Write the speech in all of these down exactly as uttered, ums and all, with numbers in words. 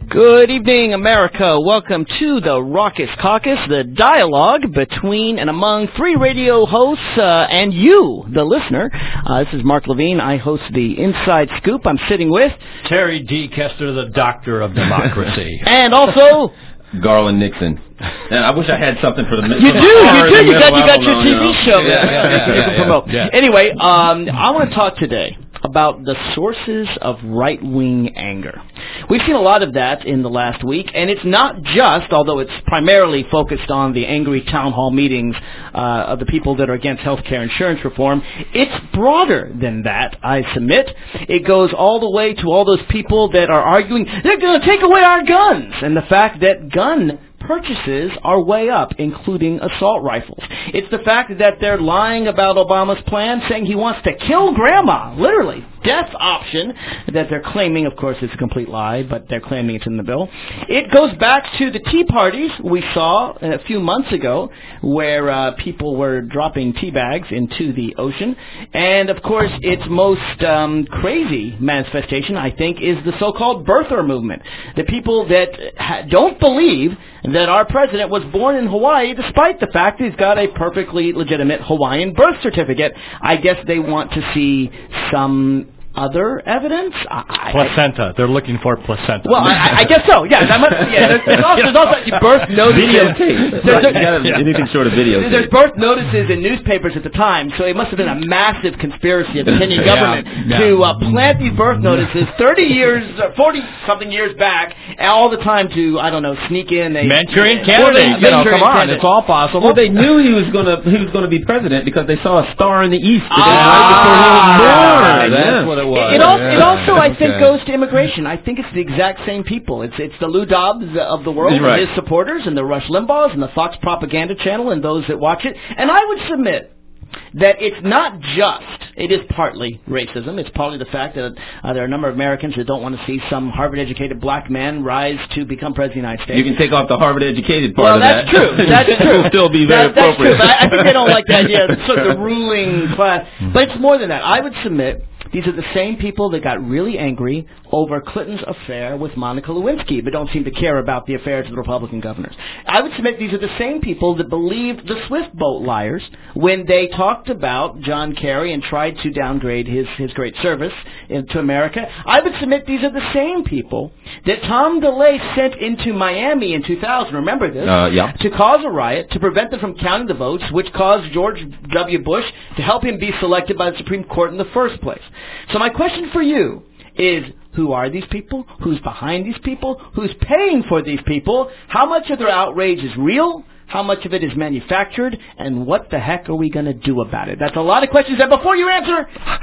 Good evening, America. Welcome to the Raucous Caucus, the dialogue between and among three radio hosts uh, and you, the listener. Uh, this is Mark Levine. I host the Inside Scoop. I'm sitting with Terry D. Kester, the Doctor of Democracy. And also Garland Nixon. And I wish I had something for the middle. You do, you do. You got, you got your T V show. Yeah, yeah, yeah, you yeah, can yeah, promote. yeah. Anyway, um, I want to talk today about the sources of right-wing anger. We've seen a lot of that in the last week, and it's not just, although it's primarily focused on the angry town hall meetings uh, of the people that are against health care insurance reform. It's broader than that, I submit. It goes all the way to all those people that are arguing, they're going to take away our guns, and the fact that gun purchases are way up, including assault rifles. It's the fact that they're lying about Obama's plan, saying he wants to kill grandma, literally, death option, that they're claiming, of course, it's a complete lie, but they're claiming it's in the bill. It goes back to the tea parties we saw a few months ago, where uh, people were dropping tea bags into the ocean. And, of course, its most um, crazy manifestation, I think, is the so-called birther movement. The people that ha- don't believe that our president was born in Hawaii, despite the fact he's got a perfectly legitimate Hawaiian birth certificate. I guess they want to see some other evidence? I, placenta. They're looking for placenta. Well, I, I guess so. Yeah, that must, yeah. There's, there's, also, there's also birth notices. Videotape. There's, there's, yeah. Anything short of videotape. There's birth notices in newspapers at the time, so it must have been a massive conspiracy of the Kenyan government yeah, yeah. to uh, plant these birth notices thirty years, forty something years back, all the time to I don't know sneak in a Manchurian candidate. You know, come on, candidate. it's all possible. Well, they knew he was gonna he was gonna be president because they saw a star in the east the day Ah, right before he was born. that's Yeah. what it was. It, it, also, it also, I think, Okay. goes to immigration. I think it's the exact same people. It's it's the Lou Dobbs of the world, Right. and his supporters, and the Rush Limbaughs, and the Fox Propaganda Channel, and those that watch it. And I would submit that it's not just, it is partly racism. It's partly the fact that uh, there are a number of Americans that don't want to see some Harvard-educated black man rise to become president of the United States. You can take off the Harvard-educated part well, of that's that. true. That's true. It'll still be very that, that's appropriate. true. But I, I think they don't like the idea of sort of the ruling class. But it's more than that. I would submit these are the same people that got really angry over Clinton's affair with Monica Lewinsky, but don't seem to care about the affairs of the Republican governors. I would submit these are the same people that believed the Swift boat liars when they talked about John Kerry and tried to downgrade his, his great service in, to America. I would submit these are the same people that Tom DeLay sent into Miami in two thousand, remember this, Uh, yeah. to cause a riot, to prevent them from counting the votes, which caused George W. Bush to help him be selected by the Supreme Court in the first place. So my question for you is, who are these people? Who's behind these people? Who's paying for these people? How much of their outrage is real? How much of it is manufactured? And what the heck are we going to do about it? That's a lot of questions. And before you answer,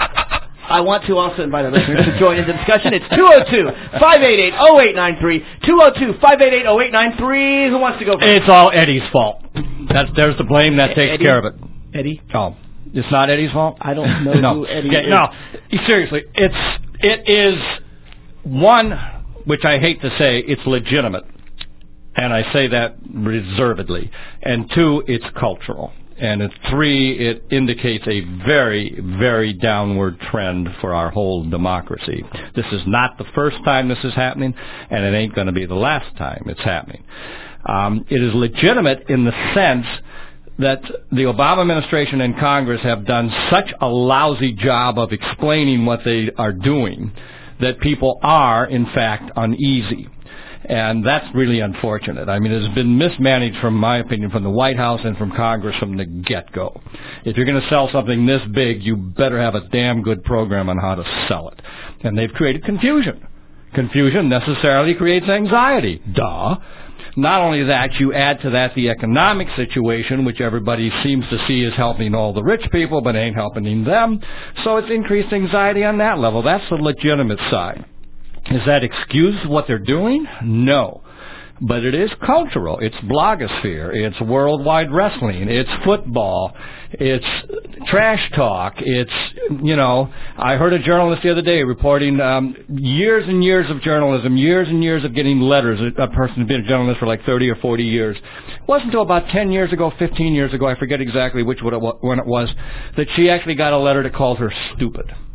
I want to also invite our listeners to join in the discussion. It's two oh two, five eight eight, oh eight nine three, two oh two, five eight eight, oh eight nine three. Who wants to go first? It's all Eddie's fault. That's There's the blame. That takes Eddie? care of it. Eddie? Oh, it's not Eddie's fault? I don't know no. who Eddie okay, is. No, seriously, it's it is one, which I hate to say, it's legitimate, and I say that reservedly. And two, it's cultural. And at three, it indicates a very, very downward trend for our whole democracy. This is not the first time this is happening, and it ain't going to be the last time it's happening. Um, it is legitimate in the sense that the Obama administration and Congress have done such a lousy job of explaining what they are doing that people are, in fact, uneasy. And that's really unfortunate. I mean, it has been mismanaged, from my opinion, from the White House and from Congress from the get-go. If you're going to sell something this big, you better have a damn good program on how to sell it. And they've created confusion. Confusion necessarily creates anxiety. Duh. Not only that, you add to that the economic situation, which everybody seems to see is helping all the rich people, but ain't helping them. So it's increased anxiety on that level. That's the legitimate side. Does that excuse what they're doing? No. But it is cultural. It's blogosphere. It's worldwide wrestling. It's football. It's trash talk. It's, you know, I heard a journalist the other day reporting um, years and years of journalism, years and years of getting letters. A person who's been a journalist for like thirty or forty years. It wasn't until about ten years ago, fifteen years ago, I forget exactly which one it was, that she actually got a letter that called her stupid.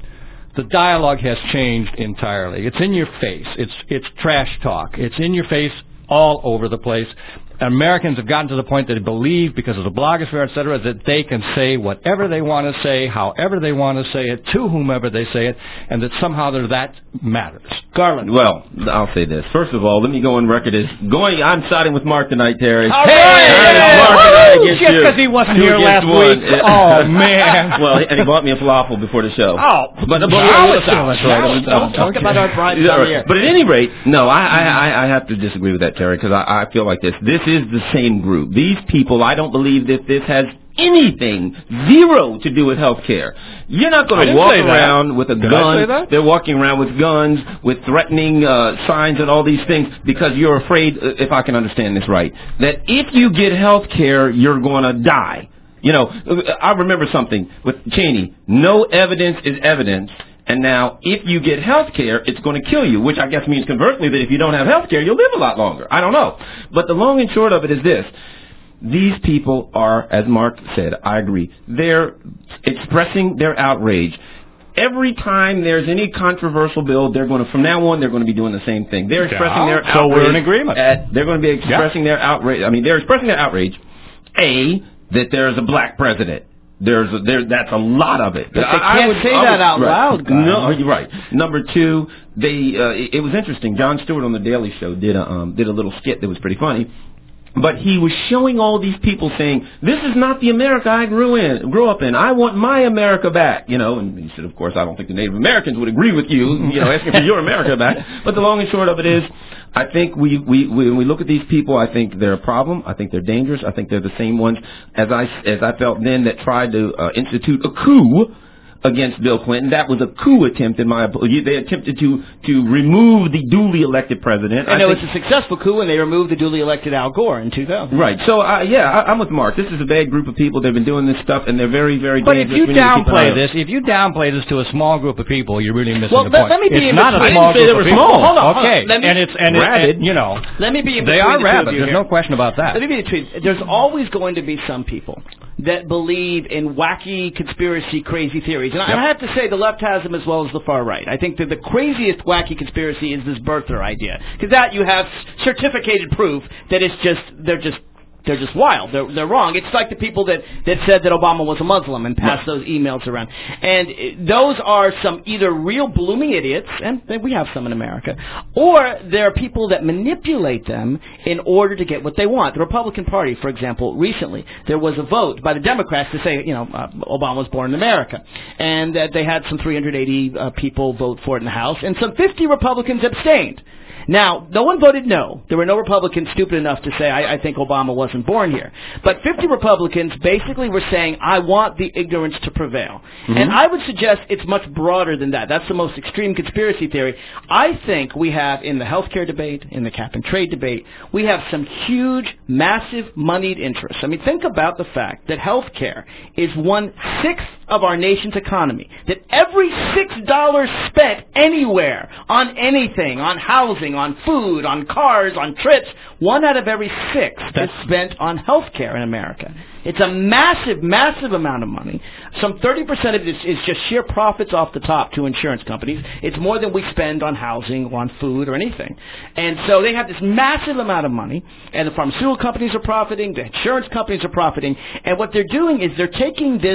the dialogue has changed entirely. It's in your face. It's it's trash talk. It's in your face all over the place. Americans have gotten to the point that they believe, because of the blogosphere, et cetera, that they can say whatever they want to say, however they want to say it, to whomever they say it, and that somehow they're that matters. Garland. Well, I'll say this. First of all, let me go on record as going. I'm siding with Mark tonight, Terry. All Hey! right. Mark tonight against Just you. because he wasn't Two here against last one. week. Oh, man. Well, and he bought me a falafel before the show. Oh, but, but now yeah, it's that's out. right. That was- Don't talk okay. about our brides Yeah, on the right. air. But at any rate, no, I, I, I- I have to disagree with that, Terry, because I, I feel like this. This is the same group. These people, I don't believe that this has anything, zero, to do with health care. You're not I going to didn't walk say that. around with a Did I gun. say that? They're walking around with guns, with threatening uh, signs and all these things because you're afraid, uh, if I can understand this right, that if you get health care, you're going to die. You know, I remember something with Cheney. No evidence is evidence. And now, if you get health care, it's going to kill you, which I guess means conversely that if you don't have health care, you'll live a lot longer. I don't know. But the long and short of it is this. These people are, as Mark said, I agree, they're expressing their outrage. Every time there's any controversial bill, they're going to, from now on, they're going to be doing the same thing. They're expressing Yeah, their outrage. so we're in agreement. At, they're going to be expressing yeah. their outrage. I mean, they're expressing their outrage, A, that there's a black president. There's a, there. That's a lot of it. But they I, can't I would, say I would, that out right. loud, guys. No, you're right. Number two, they. Uh, it, it was interesting. Jon Stewart on the Daily Show did a um, did a little skit that was pretty funny. But he was showing all these people saying, "This is not the America I grew in, grew up in. I want my America back." You know, and he said, "Of course, I don't think the Native Americans would agree with you. You know, asking for your America back." But the long and short of it is, I think we, we, we when we look at these people, I think they're a problem. I think they're dangerous. I think they're the same ones as I as I felt then that tried to uh, institute a coup against Bill Clinton. That was a coup attempt in my opinion. They attempted to to remove the duly elected president. And I it was think, a successful coup when they removed the duly elected Al Gore in two thousand. Right. So, uh, yeah, I, I'm with Mark. This is a bad group of people. They've been doing this stuff, and they're very, very But if dangerous. you We need to keep an eye downplay on this, if you downplay this to a small group of people, you're really missing Well, the let- point. let me be it's in not a between. small I didn't say group they of were people. small. Hold on, hold on. Okay, Let me- and it's and, it, Rabid. and you know Let me be in they between are the two of rabid. you There's here. no question about that. Let me be between. There's always going to be some people that believe in wacky conspiracy, crazy theories, and Yep. I have to say the left has them as well as the far right. I think that the craziest wacky conspiracy is this birther idea, because that you have certificated proof that it's just they're just. They're just wild. They're, they're wrong. It's like the people that, that said that Obama was a Muslim and passed those emails around. And uh, those are some either real blooming idiots, and we have some in America, or there are people that manipulate them in order to get what they want. The Republican Party, for example, recently, there was a vote by the Democrats to say, you know, uh, Obama was born in America. And that they had some three hundred eighty uh, people vote for it in the House, and some fifty Republicans abstained. Now, no one voted no. There were no Republicans stupid enough to say, I, I think Obama wasn't born here. But fifty Republicans basically were saying, I want the ignorance to prevail. Mm-hmm. And I would suggest it's much broader than that. That's the most extreme conspiracy theory. I think we have, in the healthcare debate, in the cap and trade debate, we have some huge, massive, moneyed interests. I mean, think about the fact that healthcare is one-sixth of our nation's economy. That every six dollars spent anywhere on anything, on housing, on food, on cars, on trips, one out of every six is spent on health care in America. It's a massive, massive amount of money. Some thirty percent of it is, is just sheer profits off the top to insurance companies. It's more than we spend on housing or on food or anything. And so they have this massive amount of money, and the pharmaceutical companies are profiting, the insurance companies are profiting, and what they're doing is they're taking this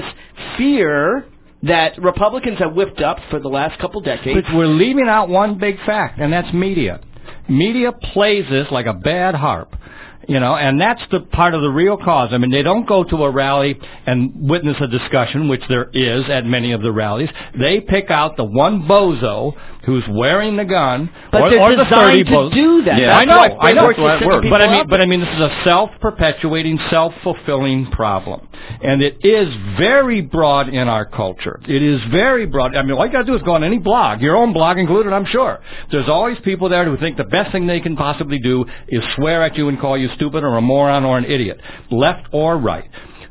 fear that Republicans have whipped up for the last couple decades. But we're leaving out one big fact, and that's media. Media plays this like a bad harp. You know, and that's the part of the real cause. I mean, they don't go to a rally and witness a discussion, which there is at many of the rallies. They pick out the one bozo who's wearing the gun, but or, they're or the thirty designed to do that. Yeah, That's I know, why I know. That's why it works. But I mean, but I mean, this is a self-perpetuating, self-fulfilling problem, and it is very broad in our culture. It is very broad. I mean, all you got to do is go on any blog, your own blog included, I'm sure. There's always people there who think the best thing they can possibly do is swear at you and call you stupid or a moron or an idiot, left or right.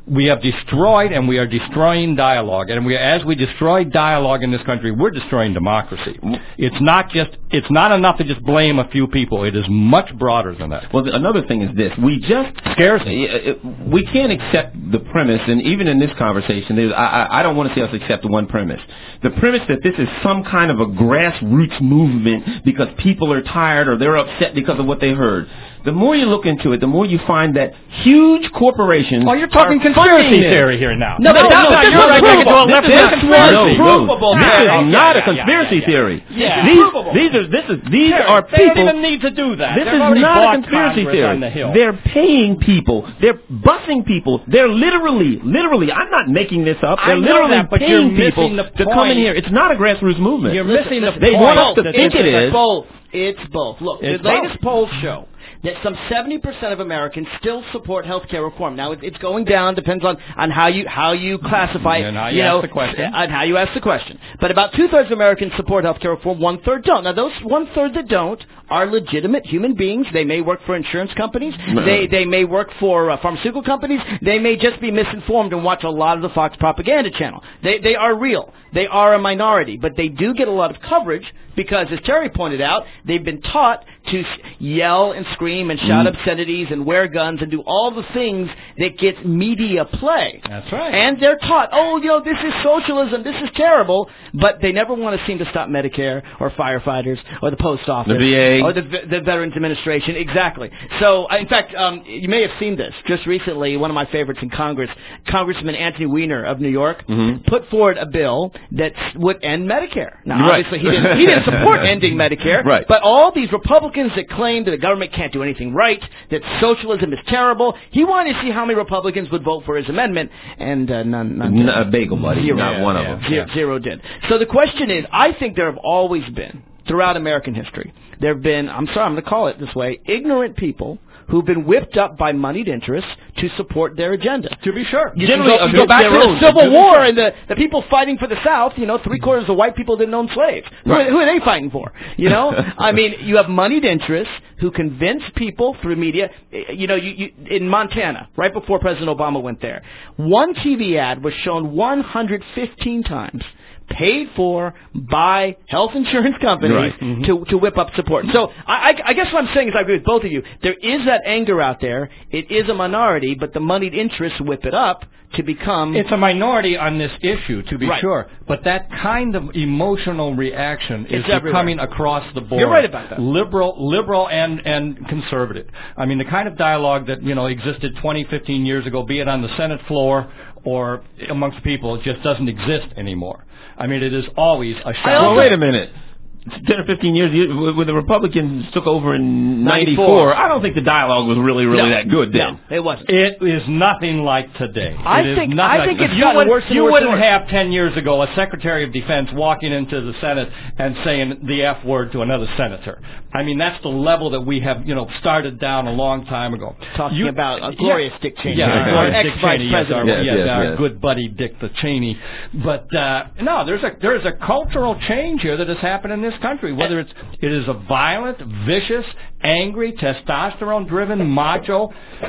we have destroyed and we are destroying dialogue. And we, as we destroy dialogue in this country, we're destroying democracy. It's not just, it's not enough to just blame a few people. It is much broader than that. Well, another thing is this. We just scares me. We can't accept the premise, and even in this conversation, there's, I, I don't want to see us accept one premise. The premise that this is some kind of a grassroots movement because people are tired or they're upset because of what they heard. The more you look into it, the more you find that huge corporations. Oh, you're talking conspiracy theory here now. No, no, but no, no, this you're right back into a left This conspiracy. is provable. This Yeah, is yeah, not yeah, a conspiracy yeah, yeah, theory. Yeah, these, provable. these are this is these Terry, are they people. don't even need to do that. This They've is already not a bought conspiracy Congress theory. on the Hill. They're paying people. They're busing people. They're literally, literally. I'm not making this up. They're I know literally that, but paying you're people missing the to come in point. here. It's not a grassroots movement. You're missing the They point. want us to that think this it is is. Both. It's both. Look, It's the latest both. polls show that some seventy percent of Americans still support health care reform. Now, it, it's going down, depends on, on how you how you classify And how you you know, ask the question. and how you ask the question. But about two-thirds of Americans support health care reform, one-third don't. Now, those one-third that don't are legitimate human beings. They may work for insurance companies. They they may work for uh, pharmaceutical companies. They may just be misinformed and watch a lot of the Fox propaganda channel. They They are real. They are a minority, but they do get a lot of coverage because, as Terry pointed out, they've been taught to yell and scream and shout Mm. obscenities and wear guns and do all the things that gets media play. That's right. And they're taught, oh, you know, this is socialism, this is terrible, but they never want to seem to stop Medicare or firefighters or the post office. The V A. Or the, the Veterans Administration. Exactly. So, in fact, um, you may have seen this. Just recently, one of my favorites in Congress, Congressman Anthony Weiner of New York, Mm-hmm. put forward a bill that would end Medicare. Now, Right. obviously, he didn't, he didn't support ending Medicare, Right. but all these Republicans that claim that the government can't do anything right, that socialism is terrible, he wanted to see how many Republicans would vote for his amendment, and uh, none, none N- did. a bagel, buddy. Zero. Not Yeah, one yeah. of them. Zero, zero did. So the question is, I think there have always been, throughout American history, there have been, I'm sorry, I'm going to call it this way, ignorant people who've been whipped up by moneyed interests to support their agenda. To be sure. You Generally can go, you go against back to their the own. Civil War and the, the people fighting for the South, you know, three quarters of white people didn't own slaves. Who, Right. are, who are they fighting for? You know? I mean, you have moneyed interests who convince people through media. You know, you, you, in Montana, right before President Obama went there, one T V ad was shown one hundred fifteen times, paid for by health insurance companies Right. Mm-hmm. to to whip up support. So I, I, I guess what I'm saying is I agree with both of you. There is that anger out there. It is a minority, but the moneyed interests whip it up to become... It's a minority on this issue, to be Right. sure. But that kind of emotional reaction is It's everywhere. becoming across the board. You're right about that. Liberal, liberal and, and conservative. I mean, the kind of dialogue that, you know, existed twenty, fifteen years ago, be it on the Senate floor or amongst people, just doesn't exist anymore. I mean, it is always a shout. Well, wait a minute. ten or fifteen years you- when the Republicans took over in ninety-four, I don't think the dialogue was really, really No. that good then. No, it wasn't. It is nothing like today. I It is think- nothing I like think that. it's you gotten wouldn't, worse and you worse and wouldn't worse. have ten years ago a Secretary of Defense walking into the Senate and saying the F word to another senator. I mean, that's the level that we have, you know, started down a long time ago. Talking You- about a glorious yeah, Dick Cheney, Yeah, our glorious Dick ex-vice Cheney, yes, our, president. Yes, yes, yes, our yes. good buddy Dick the Cheney. But uh, no, there's a there's a cultural change here that has happened in this country. Whether it's it is a violent, vicious, angry, testosterone-driven, macho,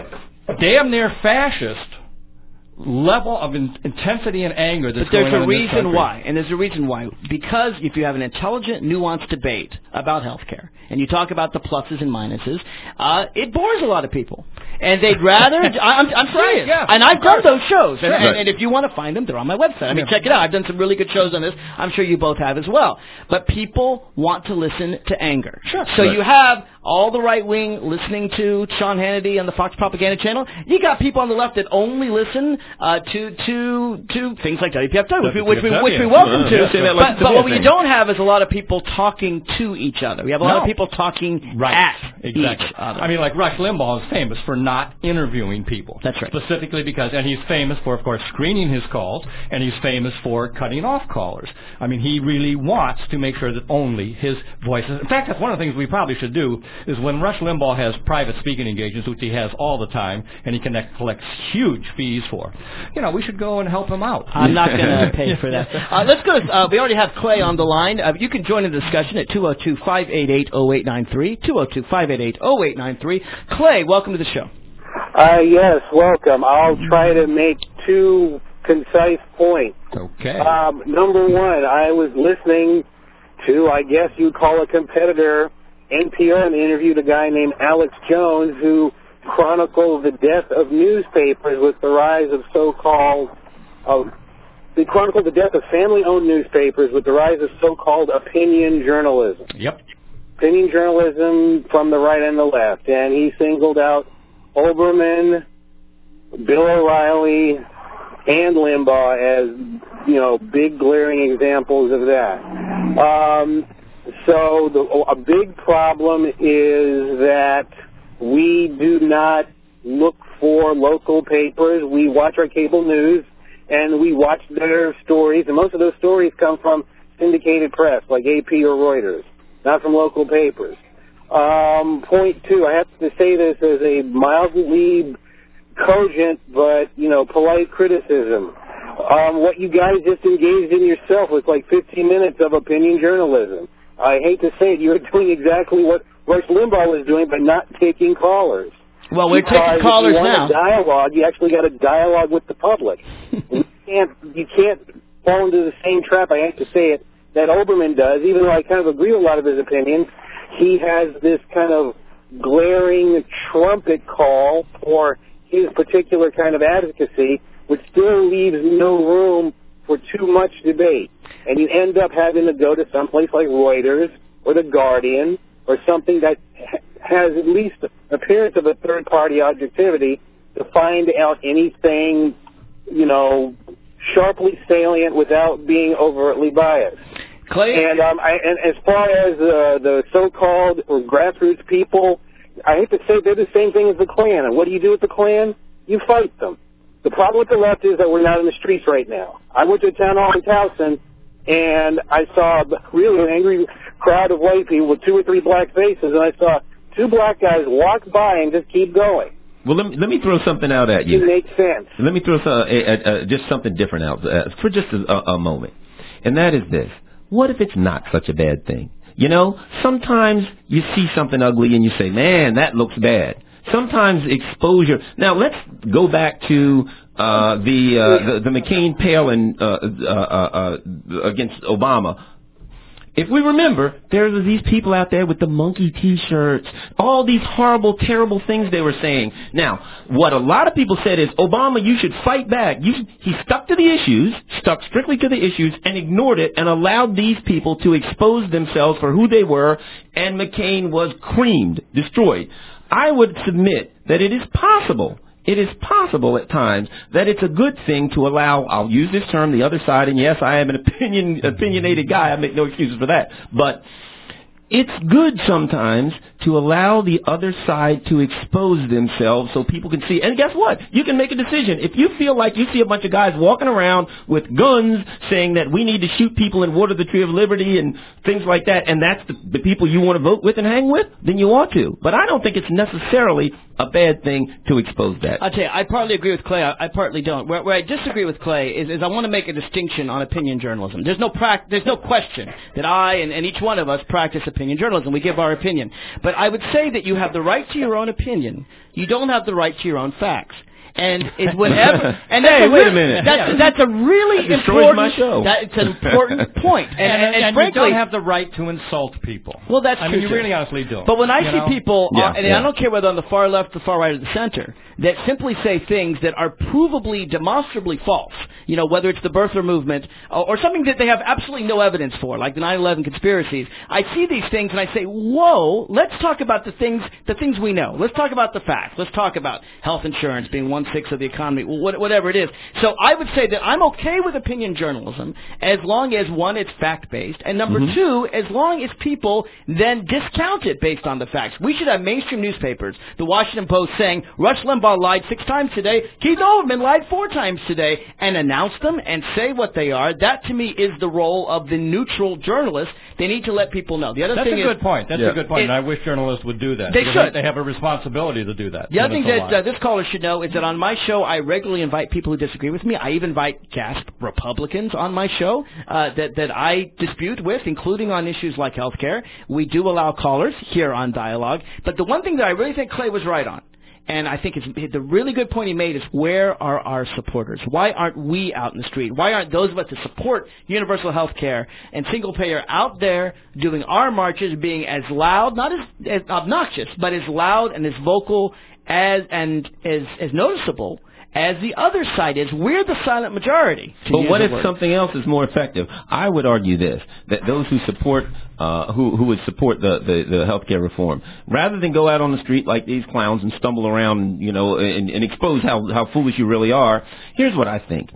damn near fascist level of in- intensity and anger that's But there's going on a in this reason country. why, and there's a reason why. Because if you have an intelligent, nuanced debate about healthcare, and you talk about the pluses and minuses, uh, it bores a lot of people. And they'd rather, I- I'm, I'm serious. yeah, and I've of done course. those shows. And, Right. and, and if you want to find them, they're on my website. I mean, Yeah. check it out. I've done some really good shows on this. I'm sure you both have as well. But people want to listen to anger. Sure. So Right. you have all the right wing listening to Sean Hannity on the Fox Propaganda Channel. You got people on the left that only listen uh, to to to things like W P F W, which we, which we, which we welcome Uh, to. yeah, say that like But, it's a but bad what we thing. don't have is a lot of people talking to each other. We have a lot No. of people talking Right. at Exactly. each other. I mean, like Rush Limbaugh is famous for not interviewing people. That's right. Specifically because, and he's famous for, of course, screening his calls, and he's famous for cutting off callers. I mean, he really wants to make sure that only his voice is. In fact, that's one of the things we probably should do, is when Rush Limbaugh has private speaking engagements, which he has all the time, and he connect, collects huge fees for, you know, we should go and help him out. I'm not going to pay for that. Uh, let's go. To, uh, we already have Clay on the line. Uh, you can join in the discussion at two oh two, five eight eight, oh eight nine three, two oh two, five eight eight, oh eight nine three. Clay, welcome to the show. Uh, yes, welcome. I'll try to make two concise points. Okay. Um, number one, I was listening to, I guess you'd call a competitor, N P R, and they interviewed a guy named Alex Jones who chronicled the death of newspapers with the rise of so-called, uh, they chronicled the death of family-owned newspapers with the rise of so-called opinion journalism. Yep. Opinion journalism from the right and the left. And he singled out Olbermann, Bill O'Reilly, and Limbaugh as, you know, big glaring examples of that. Um, so the, a big problem is that we do not look for local papers. We watch our cable news, and we watch their stories, and most of those stories come from syndicated press, like A P or Reuters, not from local papers. Um, point two, I have to say this as a mildly cogent but, you know, polite criticism. Um, what you guys just engaged in yourself was like fifteen minutes of opinion journalism. I hate to say it, you're doing exactly what Rush Limbaugh was doing, but not taking callers. Well, we're because taking callers if you want now. A dialogue, you actually got a dialogue with the public. you can't you can't fall into the same trap, I hate to say it, that Olbermann does, even though I kind of agree with a lot of his opinions. He has this kind of glaring trumpet call for his particular kind of advocacy, which still leaves no room for too much debate. And you end up having to go to someplace like Reuters or The Guardian or something that ha- has at least the appearance of a third-party objectivity to find out anything, you know, sharply salient without being overtly biased. Clay? And, um, I, and as far as uh, the so-called or grassroots people, I hate to say they're the same thing as the Klan. And what do you do with the Klan? You fight them. The problem with the left is that we're not in the streets right now. I went to a town hall in Towson, and I saw really an angry crowd of white people with two or three black faces, and I saw two black guys walk by and just keep going. Well, let me, let me throw something out at you. It makes sense. Let me throw some, uh, uh, uh, just something different out uh, for just a, a moment. And that is this. What if it's not such a bad thing? You know, sometimes you see something ugly and you say, man, that looks bad. Sometimes exposure. Now, let's go back to uh, the, uh, the the McCain-Palin uh, uh, uh, uh, against Obama. If we remember, there were these people out there with the monkey T-shirts, all these horrible, terrible things they were saying. Now, what a lot of people said is, Obama, you should fight back. You should, he stuck to the issues, stuck strictly to the issues, and ignored it, and allowed these people to expose themselves for who they were, and McCain was creamed, destroyed. I would submit that it is possible It is possible at times that it's a good thing to allow, I'll use this term, the other side, and yes, I am an opinion opinionated guy, I make no excuses for that, but it's good sometimes to allow the other side to expose themselves so people can see. And guess what? You can make a decision. If you feel like you see a bunch of guys walking around with guns saying that we need to shoot people and water the Tree of Liberty and things like that, and that's the, the people you want to vote with and hang with, then you ought to. But I don't think it's necessarily a bad thing to expose that. I'll tell you, I partly agree with Clay. I, I partly don't. Where, where I disagree with Clay is, is I want to make a distinction on opinion journalism. There's no prac- There's no question that I and, and each one of us practice opinion journalism. We give our opinion. But I would say that you have the right to your own opinion. You don't have the right to your own facts. And it whenever and that's hey, a wait re- a minute. That's, that's a really that destroys important. my show. That, it's an important point. And, And, and, and, and frankly, you don't have the right to insult people. Well, that's I true. mean, you too. really honestly don't. But when I you see know? people, Yeah, uh, and yeah. I don't care whether on the far left, the far right, or the center, that simply say things that are provably, demonstrably false, you know, whether it's the birther movement or, or something that they have absolutely no evidence for, like the nine eleven conspiracies, I see these things and I say, whoa, let's talk about the things, the things we know. Let's talk about the facts. Let's talk about health insurance being one-sixth of the economy, whatever it is. So I would say that I'm okay with opinion journalism as long as, one, it's fact-based, and number Mm-hmm. two, as long as people then discount it based on the facts. We should have mainstream newspapers, the Washington Post, saying Rush Limbaugh lied six times today, Keith Olbermann lied four times today, and announce them and say what they are. That, to me, is the role of the neutral journalist. They need to let people know. The other That's thing a is, good point. That's Yeah. a good point, It- and I wish journalists would do that. They because should. They have a responsibility to do that. The other when thing it's a that lie. uh, this caller should know is that on my show, I regularly invite people who disagree with me. I even invite gasp Republicans on my show uh, that that I dispute with, including on issues like health care. We do allow callers here on Dialogue. But the one thing that I really think Clay was right on and I think it's the really good point he made is, where are our supporters? Why aren't we out in the street? Why aren't those of us that support universal health care and single payer out there doing our marches, being as loud, not as, as obnoxious, but as loud and as vocal as and as, as noticeable as the other side is? We're the silent majority. But what if something else is more effective? I would argue this, that those who support, uh, who, who would support the, the, the healthcare reform, rather than go out on the street like these clowns and stumble around, you know, and, and expose how, how foolish you really are, here's what I think.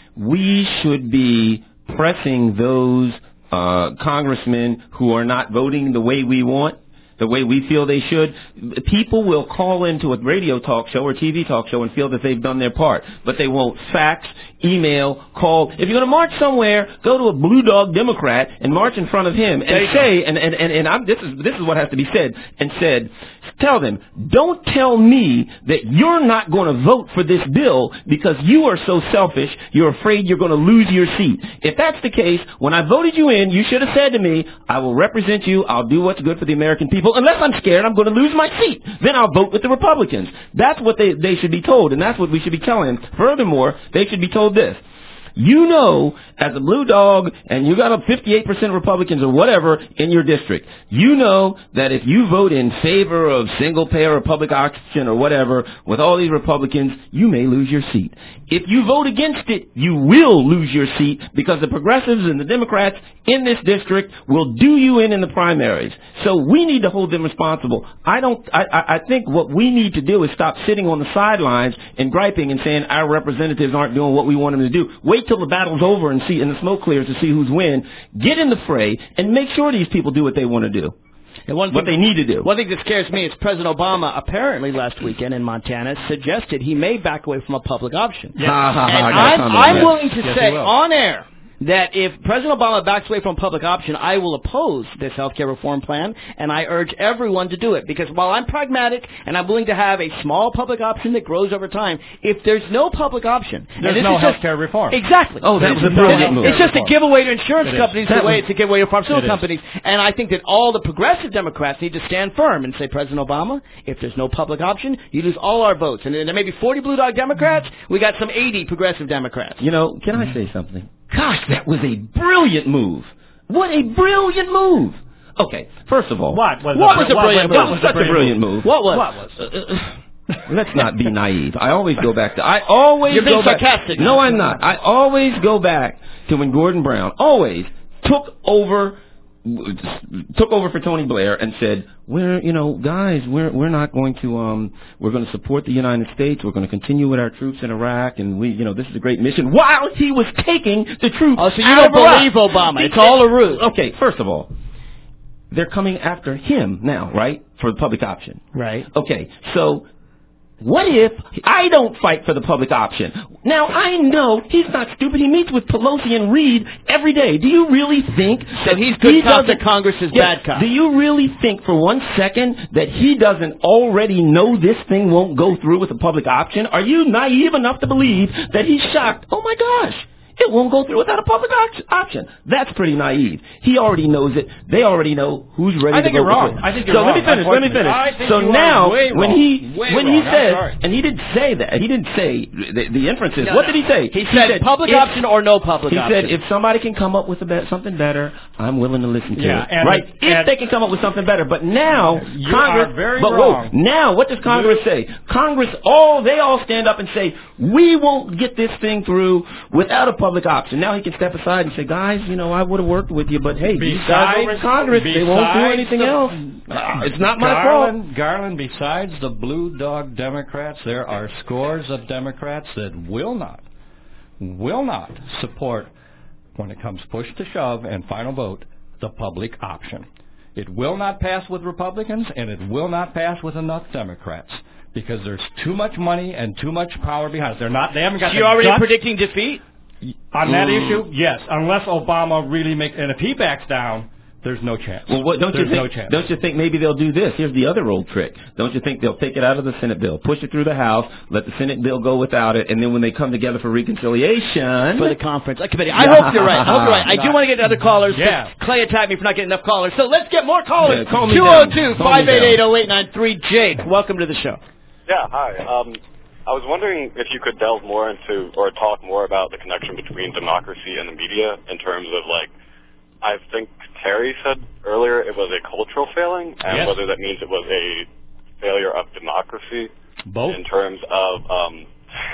We should be pressing those uh, congressmen who are not voting the way we want, the way we feel they should. People will call into a radio talk show or T V talk show and feel that they've done their part, but they won't fax, email, call. If you're going to march somewhere, go to a blue dog Democrat and march in front of him and say, and, and, and, and I'm, this is, this is what has to be said, and said, tell them, don't tell me that you're not going to vote for this bill because you are so selfish, you're afraid you're going to lose your seat. If that's the case, when I voted you in, you should have said to me, I will represent you, I'll do what's good for the American people. Unless I'm scared I'm going to lose my seat, then I'll vote with the Republicans. That's what they, they should be told, and that's what we should be telling them. Furthermore, they should be told this. You know, as a blue dog, and you got a fifty-eight percent Republicans or whatever in your district, you know that if you vote in favor of single payer or public option or whatever with all these Republicans, you may lose your seat. If you vote against it, you will lose your seat because the progressives and the Democrats in this district will do you in in the primaries. So we need to hold them responsible. I don't. I, I think what we need to do is stop sitting on the sidelines and griping and saying our representatives aren't doing what we want them to do. Wait till the battle's over and see, and the smoke clears to see who's win. Get in the fray and make sure these people do what they want to do. And one what thing, they need to do. One thing that scares me is President Obama apparently last weekend in Montana suggested he may back away from a public option. Yes. Ha, ha, ha, and I'm, I'm willing to yes, say on air that if President Obama backs away from public option, I will oppose this health care reform plan, and I urge everyone to do it. Because while I'm pragmatic and I'm willing to have a small public option that grows over time, if there's no public option... There's no health care reform. Exactly. Oh, that was a brilliant move. It's just a giveaway to insurance it companies the way it's a giveaway to pharmaceutical companies. And I think that all the progressive Democrats need to stand firm and say, President Obama, if there's no public option, you lose all our votes. And there may be forty blue dog Democrats, we got some eighty progressive Democrats. You know, can I say something? Gosh, that was a brilliant move. What a brilliant move. Okay, first of all, what was, what a, was a brilliant what, move? What was such a brilliant move? What was? What was? Uh, uh, let's not be naive. I always go back to. I always You're being go back. sarcastic. No, I'm not. I always go back to when Gordon Brown always took over. took over for Tony Blair and said, we're, you know, guys, we're we're not going to, um, we're going to support the United States. We're going to continue with our troops in Iraq, and we, you know, this is a great mission. While he was taking the troops Oh, so you out don't of Iraq. believe Obama? It's all a ruse. Okay, first of all, they're coming after him now, right, for the public option. Right. Okay, so what if I don't fight for the public option? Now, I know he's not stupid. He meets with Pelosi and Reid every day. Do you really think So that he's good he cop doesn't- to Congress is Yes, bad cop. Do you really think for one second that he doesn't already know this thing won't go through with the public option? Are you naive enough to believe that he's shocked? Oh, my gosh. It won't go through without a public option. That's pretty naive. He already knows it. They already know who's ready I to think go. you're wrong. with it. I think you're so wrong. let me finish. Let me finish. I think So you are now, way when wrong. he Way when wrong. he I'm says, sorry. and he didn't say that. He didn't say the, the inference is. No, what no. did he say? He said public if- option or no public He option. said if somebody can come up with a be- something better, I'm willing to listen to Yeah, it. and right? it- if and- they can come up with something better. But now You Congress. are very but wrong. whoa, now what does Congress say? Congress all they all stand up and say we won't get this thing through without a public option. Now he can step aside and say, guys, you know, I would have worked with you, but hey, these guys over in Congress, they won't do besides anything the- else. Uh, it's not my Garland, fault. Garland, besides the blue dog Democrats, there are scores of Democrats that will not, will not support, when it comes push to shove and final vote, the public option. It will not pass with Republicans, and it will not pass with enough Democrats. Because there's too much money and too much power behind it. They're not. They haven't got. So you're the already guts. predicting defeat? On that Ooh. issue, yes. Unless Obama really makes, and if he backs down, there's no chance. Well, what, don't there's you think? no chance. Don't you think maybe they'll do this? Here's the other old trick. Don't you think they'll take it out of the Senate bill, push it through the House, let the Senate bill go without it, and then when they come together for reconciliation, For the conference uh, committee. I hope you're right. I hope you're right. I do want to get to other callers. Yeah. But Clay attacked me for not getting enough callers. So let's get more callers. Yeah, call me two down. oh two, Call me five eight eight, down. oh eight nine three. Jake, welcome to the show. Yeah, hi. Um, I was wondering if you could delve more into or talk more about the connection between democracy and the media in terms of, like, I think Terry said earlier it was a cultural failing, and yes. whether that means it was a failure of democracy. Both. In terms of um,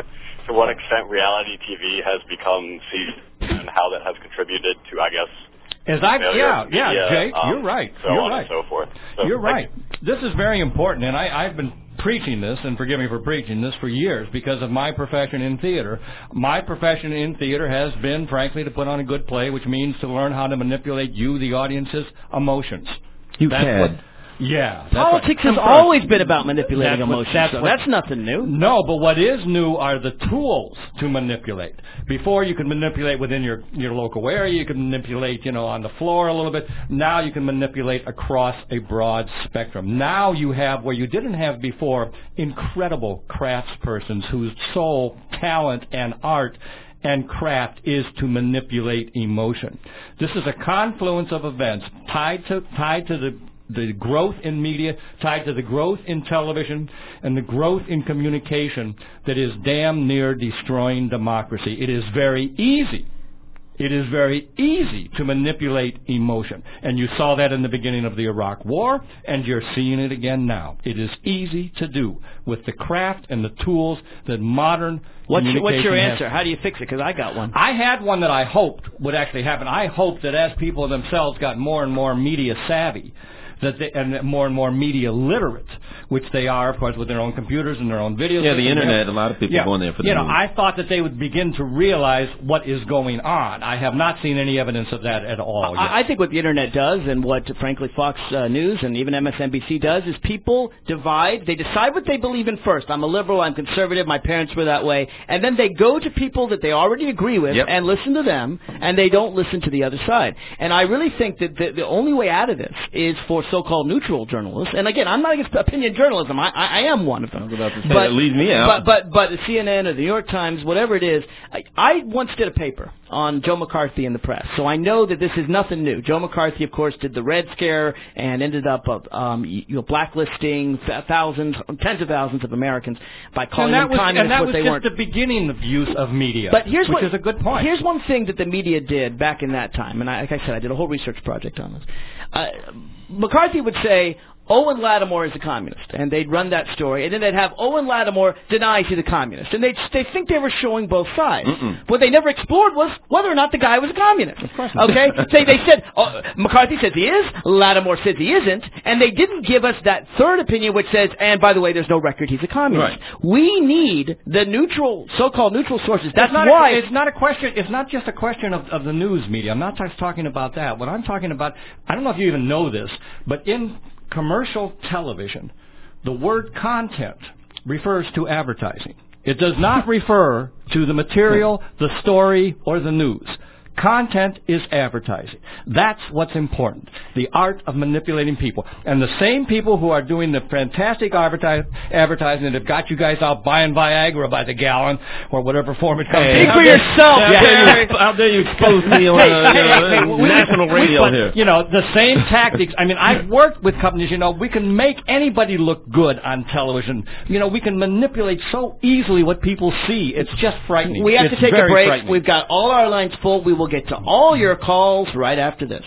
to what extent reality T V has become seized and how that has contributed to, I guess, As I, yeah, media, yeah, Jake, um, you're right. So you're on right. and so forth. So, you're right. This is very important, and I, I've been preaching this, and forgive me for preaching this, for years because of my profession in theater. My profession in theater has been, frankly, to put on a good play, which means to learn how to manipulate you, the audience's emotions. You That's can. what, yeah. That's Politics right. has always been about manipulating That's what- emotions, that's so what- that's nothing new. No, but what is new are the tools to manipulate. Before you could manipulate within your, your local area, you could manipulate, you know, on the floor a little bit. Now you can manipulate across a broad spectrum. Now you have, where you didn't have before, incredible craftspersons whose sole talent and art and craft is to manipulate emotion. This is a confluence of events tied to tied to the the growth in media, tied to the growth in television and the growth in communication that is damn near destroying democracy. It is very easy. It is very easy to manipulate emotion. And you saw that in the beginning of the Iraq War, and you're seeing it again now. It is easy to do with the craft and the tools that modern What's your, communication what's your has. answer? How do you fix it? Because I got one. I had one that I hoped would actually happen. I hoped that as people themselves got more and more media savvy, that they, and more and more media literate, which they are, of course, with their own computers and their own videos. Yeah, the internet, a lot of people yeah, go in there for the You know, news. I thought that they would begin to realize what is going on. I have not seen any evidence of that at all yet. I, I think what the internet does, and what, frankly, Fox uh, News and even M S N B C does, is people divide. They decide what they believe in first. I'm a liberal, I'm conservative, my parents were that way. And then they go to people that they already agree with Yep. and listen to them, and they don't listen to the other side. And I really think that the, the only way out of this is for so-called neutral journalists. And again, I'm not against opinion journalism. I, I, I am one of them. I was about to say, but, that leaves me out. But, but, but the C N N or the New York Times, whatever it is, I, I once did a paper on Joe McCarthy and the press. So I know that this is nothing new. Joe McCarthy, of course, did the Red Scare and ended up uh, um, you know, blacklisting th- thousands, tens of thousands of Americans by calling and that them was, communists, and that what was they just weren't. the beginning of use of media, But here's which what, is a good point. Here's one thing that the media did back in that time, and I, like I said, I did a whole research project on this. Uh, McCarthy would say, Owen Lattimore is a communist, and they'd run that story, and then they'd have Owen Lattimore denies he's a communist, and they they think they were showing both sides. Mm-mm. What they never explored was whether or not the guy was a communist. Of course not. Okay, they they said oh, McCarthy says he is, Lattimore says he isn't, and they didn't give us that third opinion, which says, and by the way, there's no record he's a communist. Right. We need the neutral, so-called neutral sources. That's it's not why a, it's not a question. It's not just a question of, of the news media. I'm not just talking about that. What I'm talking about, I don't know if you even know this, but in commercial television, the word content refers to advertising. It does not refer to the material, the story, or the news. Content is advertising. That's what's important. The art of manipulating people. And the same people who are doing the fantastic advertise, advertising that have got you guys out buying Viagra by the gallon or whatever form it comes Hey, in. Speak for yourself, How Jerry. dare you, how dare you expose me on uh, Hey, you know, hey, hey, we- national we- radio but, here? You know, the same tactics. I mean, I've worked with companies, you know, we can make anybody look good on television. You know, we can manipulate so easily what people see. It's just frightening. We have it's to take a very break. frightening. We've got all our lines full. We will get to all your calls right after this.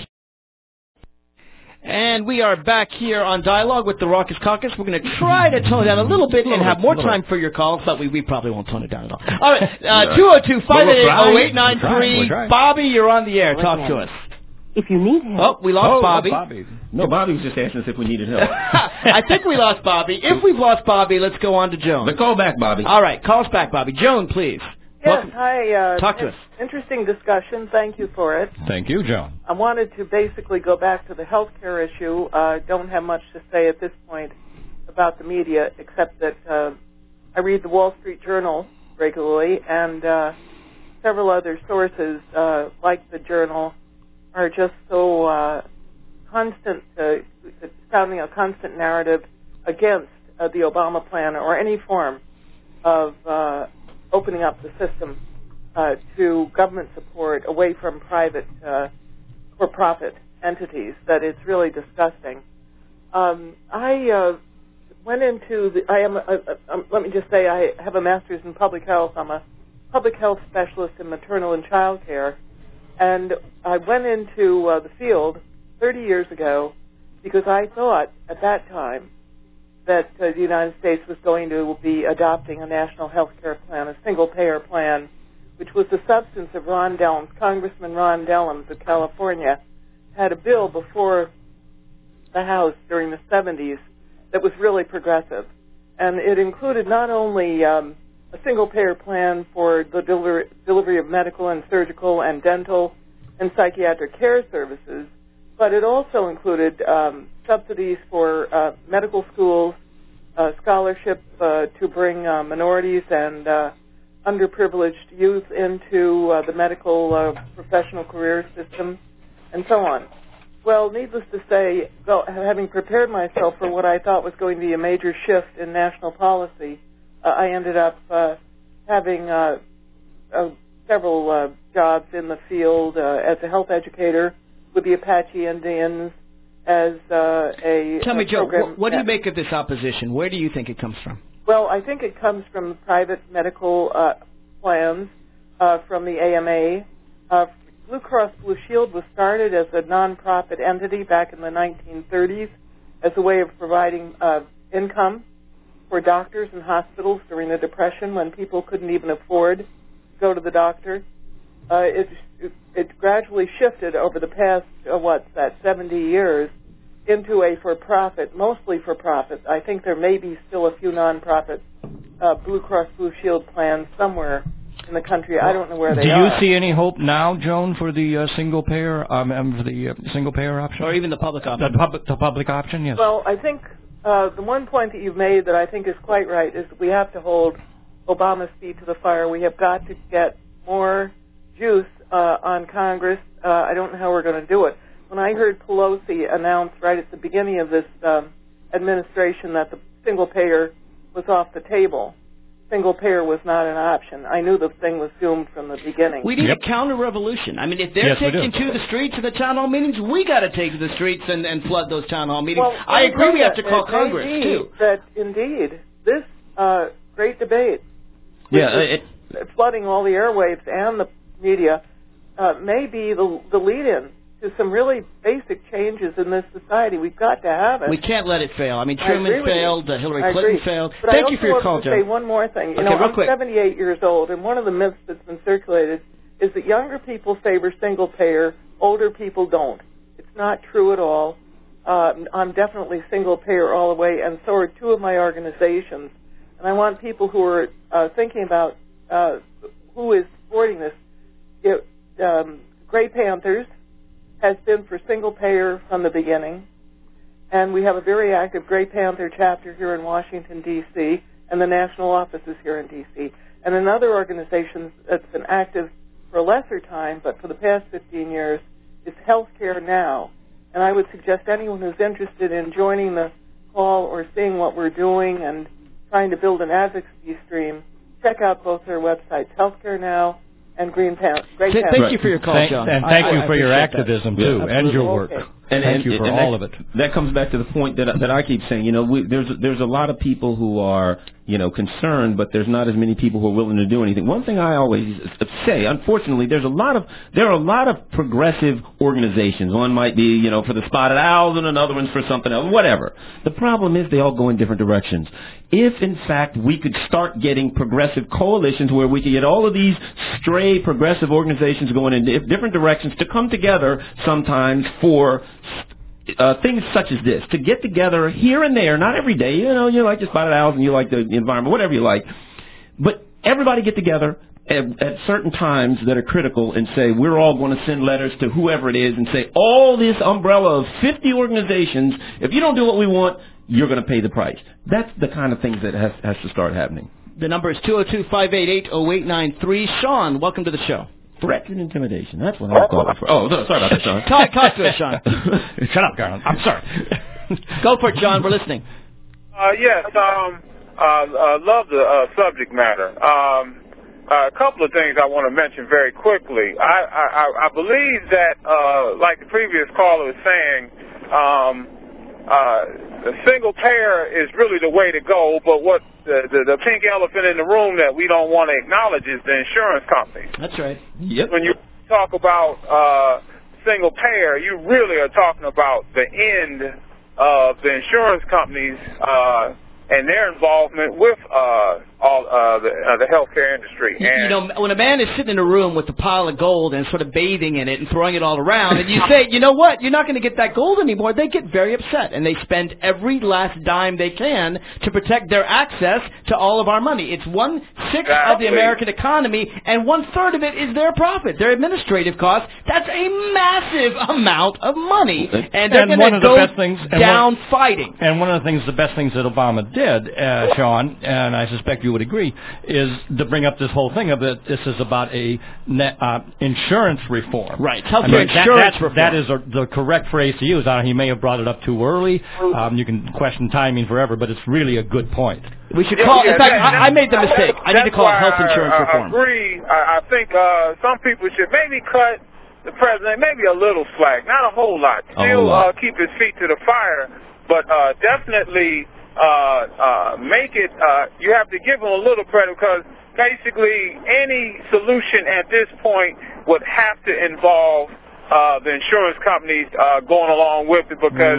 And we are back here on Dialogue with the Raucous Caucus. We're going to try to tone it down a little bit and have more time for your calls, but we, we probably won't tone it down at all. All right, uh, two oh two, five eight eight, oh eight nine three. Bobby, you're on the air. Talk to us. If you need help. Oh, we lost Oh, Bobby. Bobby. No, Bobby was just asking us if we needed help. I think we lost Bobby. If we've lost Bobby, let's go on to Joan. But call back, Bobby. All right, call us back, Bobby. Joan, please. Yes, Welcome. hi. Uh, Talk to in- us. Interesting discussion. Thank you for it. Thank you, Joan. I wanted to basically go back to the health care issue. I uh, don't have much to say at this point about the media, except that uh, I read the Wall Street Journal regularly, and uh, several other sources, uh, like the Journal, are just so uh, constant, uh, sounding a constant narrative against uh, the Obama plan or any form of uh, opening up the system uh, to government support away from private uh, for-profit entities, that it's really disgusting. Um, I uh, went into the. I am. A, a, um, let me just say, I have a master's in public health. I'm a public health specialist in maternal and child care, and I went into uh, the field thirty years ago because I thought at that time that uh, the United States was going to be adopting a national health care plan, a single-payer plan, which was the substance of Ron Dellums. Congressman Ron Dellums of California had a bill before the House during the seventies that was really progressive. And it included not only um, a single-payer plan for the delivery, delivery of medical and surgical and dental and psychiatric care services, but it also included um, subsidies for uh, medical schools, uh, scholarship uh, to bring uh, minorities and uh, underprivileged youth into uh, the medical uh, professional career system, and so on. Well, needless to say, go, having prepared myself for what I thought was going to be a major shift in national policy, uh, I ended up uh, having uh, uh, several uh, jobs in the field uh, as a health educator with the Apache Indians, as uh, a Tell me, a Joe, program. wh- what do you make of this opposition? Where do you think it comes from? Well, I think it comes from private medical uh, plans, uh, from the A M A. Uh, Blue Cross Blue Shield was started as a nonprofit entity back in the nineteen thirties as a way of providing uh, income for doctors and hospitals during the Depression when people couldn't even afford to go to the doctor. Uh, it, it, it gradually shifted over the past, uh, what's that, seventy years into a for-profit, mostly for-profit. I think there may be still a few nonprofit uh, Blue Cross Blue Shield plans somewhere in the country. I don't know where they Do you are. see any hope now, Joan, for the uh, single payer, um, um, for the uh, single payer option, or even the public option? The public, the public option, yes. Well, I think uh, the one point that you've made that I think is quite right is that we have to hold Obama's feet to the fire. We have got to get more juice uh, on Congress. Uh, I don't know how we're going to do it. When I heard Pelosi announce right at the beginning of this um, administration that the single payer was off the table, single payer was not an option. I knew the thing was doomed from the beginning. We need Yep. a counter-revolution. I mean, if they're Yes, we taking do. to the streets and the town hall meetings, we got to take to the streets and, and flood those town hall meetings. Well, I let me agree tell we you, have to call it may Congress, be too. That indeed, this uh, great debate, which Yeah, is it, flooding all the airwaves and the media, uh, may be the, the lead-in to some really basic changes in this society. We've got to have it. We can't let it fail. I mean, I agree Truman with you. failed, uh, Hillary I Clinton agree. failed. But Thank I you for your also call, want to Joe. say one more thing. You Okay, know, real I'm quick. seventy-eight years old, and one of the myths that's been circulated is that younger people favor single payer, older people don't. It's not true at all. Uh, I'm definitely single payer all the way, and so are two of my organizations. And I want people who are uh, thinking about uh, who is supporting this. It, um, Grey Panthers has been for single payer from the beginning, and we have a very active Grey Panther chapter here in Washington, D C, and the national office is here in D C. And another organization that's been active for a lesser time, but for the past fifteen years, is Healthcare Now. And I would suggest anyone who's interested in joining the call or seeing what we're doing and trying to build an advocacy stream, check out both their websites, Healthcare Now and Green Pan- Grey Th- Panther. Thank you for your call, Thank, John. and thank I- you I for your appreciate that. activism, Yeah, too, and absolutely. your work. Okay. And, Thank and, you for and all that, of it. That comes back to the point that that I keep saying. You know, we, there's there's a lot of people who are you know concerned, but there's not as many people who are willing to do anything. One thing I always say, unfortunately, there's a lot of there are a lot of progressive organizations. One might be you know for the Spotted Owls, and another one's for something else, whatever. The problem is they all go in different directions. If in fact we could start getting progressive coalitions where we could get all of these stray progressive organizations going in different directions to come together sometimes for uh, things such as this, to get together here and there, not every day, you know, you like the Spotted Owls and you like the environment, whatever you like, but everybody get together at, at certain times that are critical and say, we're all going to send letters to whoever it is and say, all this umbrella of fifty organizations, if you don't do what we want, you're going to pay the price. That's the kind of things that has, has to start happening. The number is two oh two, five eight eight, oh eight nine three. Sean, welcome to the show. Threats and intimidation. That's what I'm calling for. Oh, no, sorry about that, Sean. Talk, talk to us, Sean. Shut up, Garland. I'm sorry. Go for it, John. We're listening. Uh, yes, um, uh, uh, love the uh, subject matter. Um, uh, a couple of things I want to mention very quickly. I, I, I believe that, uh, like the previous caller was saying, um, uh, the single payer is really the way to go, but what the, the, the pink elephant in the room that we don't want to acknowledge is the insurance companies. That's right. Yep. When you talk about uh, single payer, you really are talking about the end of the insurance companies uh, and their involvement with uh, all uh, the, uh, the healthcare industry. You, and you know, when a man is sitting in a room with a pile of gold and sort of bathing in it and throwing it all around, and you say, you know what, you're not going to get that gold anymore, they get very upset, and they spend every last dime they can to protect their access to all of our money. It's one-sixth exactly. of the American economy, and one-third of it is their profit, their administrative costs. That's a massive amount of money, and they're and going to go best things, down one, fighting. And one of the things, the best things that Obama did, uh, Sean, and I suspect you would agree, is to bring up this whole thing of that this is about a net, uh, insurance reform. Right, healthcare I mean, that, insurance that, reform. That is a, the correct phrase to use. Uh, he may have brought it up too early. Um, you can question timing forever, but it's really a good point. We should Yeah, call. yeah, in fact, that- I, I made the mistake. I need to call it health insurance I, reform. I agree. I, I think uh, some people should maybe cut the president maybe a little slack, not a whole lot. A Still whole lot. Uh, keep his feet to the fire, but uh, definitely uh, uh, make it. Uh, you have to give him a little credit because basically any solution at this point would have to involve uh, the insurance companies uh, going along with it because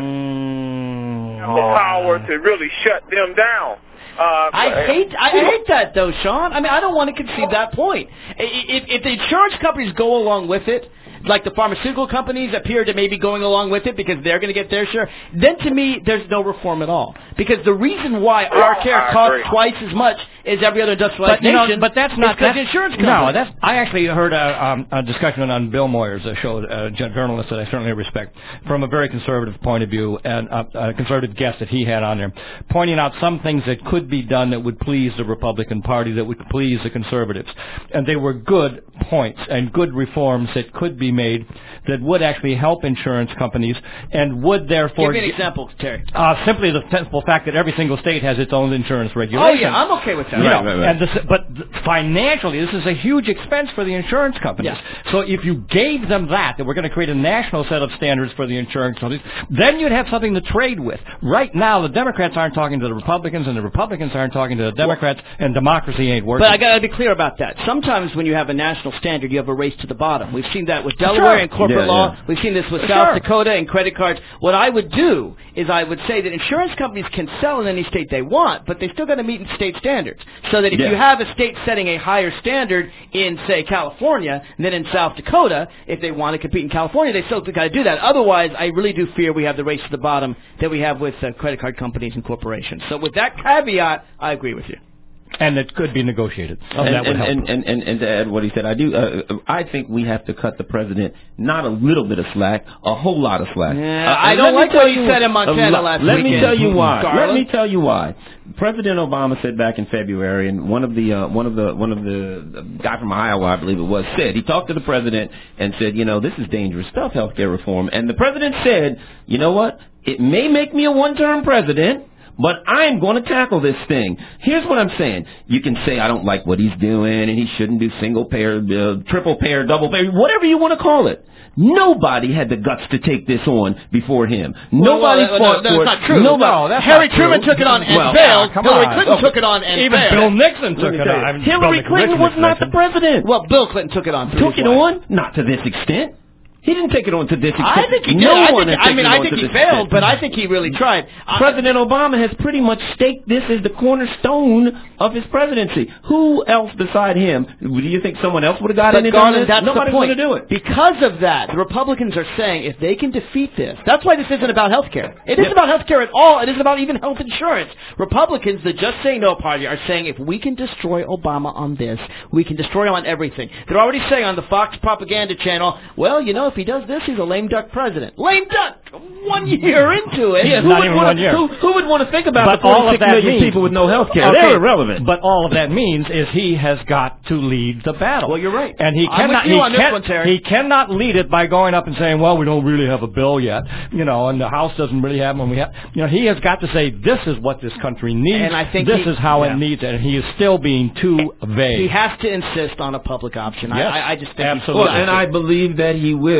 Mm. the power to really shut them down. Uh, I hate I hate that though, Sean. I mean, I don't want to concede that point. I- If, if the insurance companies go along with it, like the pharmaceutical companies appear to maybe going along with it because they're going to get their share, then to me there's no reform at all. Because the reason why our care I costs agree. twice as much as every other industrialized But, you know, nation, but that's is not because that's, the insurance No, companies. that's. I actually heard a, um, a discussion on Bill Moyers, a show, a journalist that I certainly respect, from a very conservative point of view, and a, a conservative guest that he had on there, pointing out some things that could be done that would please the Republican Party, that would please the conservatives, and they were good points and good reforms that could be made that would actually help insurance companies and would therefore Give me an example, Terry. Uh, simply the simple fact that every single state has its own insurance Oh regulation. yeah, I'm okay with that. You know, Right, right, right. And this, but th- financially, this is a huge expense for the insurance companies. Yeah. So if you gave them that, that we're going to create a national set of standards for the insurance companies, then you'd have something to trade with. Right now, the Democrats aren't talking to the Republicans, and the Republicans aren't talking to the Democrats, and democracy ain't working. But I got to be clear about that. Sometimes when you have a national standard, you have a race to the bottom. We've seen that with Delaware Sure. and corporate Yeah, law. yeah. We've seen this with Sure. South Dakota and credit cards. What I would do is I would say that insurance companies can sell in any state they want, but they still got to meet state standards. So that if Yeah. you have a state setting a higher standard in, say, California than in South Dakota, if they want to compete in California, they still got to do that. Otherwise, I really do fear we have the race to the bottom that we have with uh, credit card companies and corporations. So with that caveat, I agree with you. and it could be negotiated. Oh, And, that would and, help. and, and, and, and to add what he said, I do. Uh, I think we have to cut the president not a little bit of slack, a whole lot of slack. Yeah, Uh, I and don't let me like tell what he you- said in Montana uh, last Let me weekend. tell you why. Scarlett? Let me tell you why. President Obama said back in February, and one of the uh, one of the one of the, the guy from Iowa, I believe it was, said he talked to the president and said, you know, this is dangerous stuff, healthcare reform. And the president said, you know what? It may make me a one-term president, but I'm going to tackle this thing. Here's what I'm saying. You can say I don't like what he's doing and he shouldn't do single payer, uh, triple payer, double payer, whatever you want to call it. Nobody had the guts to take this on before him. Nobody well, fought no, for that's it. not true. Nobody, No, that's Harry not true. Truman took it on and Well, failed. yeah, come Hillary on. Clinton Oh. took it on and Even failed. Bill Nixon took Let me it tell on. you, I mean, Hillary Bill Clinton was Nixon not the mentioned. president. Well, Bill Clinton took it on. through Took his it wife. on, not to this extent. He didn't take it on to this extent. I think he did. No I, one think, has I mean, taken it I on think to he this failed, extent. but I think he really tried. I- President Obama has pretty much staked this as the cornerstone of his presidency. Who else beside him? Do you think someone else would have got But in it? Garland, that's Nobody's the point. going to do it. Because of that, the Republicans are saying if they can defeat this, that's why this isn't about health care. It isn't Yep. about health care at all. It isn't about even health insurance. Republicans, the Just Say No party, are saying if we can destroy Obama on this, we can destroy him on everything. They're already saying on the Fox propaganda channel, well, you know, if he does this, he's a lame duck president. Lame duck! One year into it. Yeah, Who not would even wanna- one year. Who, who would want to think about But the all of forty-six that million means- people with no health care? Okay, They're irrelevant. But all of that means is he has got to lead the battle. Well, you're right. And he I'm cannot. with you he, on this can, one, Terry. he cannot lead it by going up and saying, "Well, we don't really have a bill yet," you know, and the House doesn't really have one. We have, you know, he has got to say, "This is what this country needs. And I think this he- is how yeah. it needs it." And he is still being too vague. He has to insist on a public option. Yes, I, I, I just think absolutely. Well, and I believe that he will.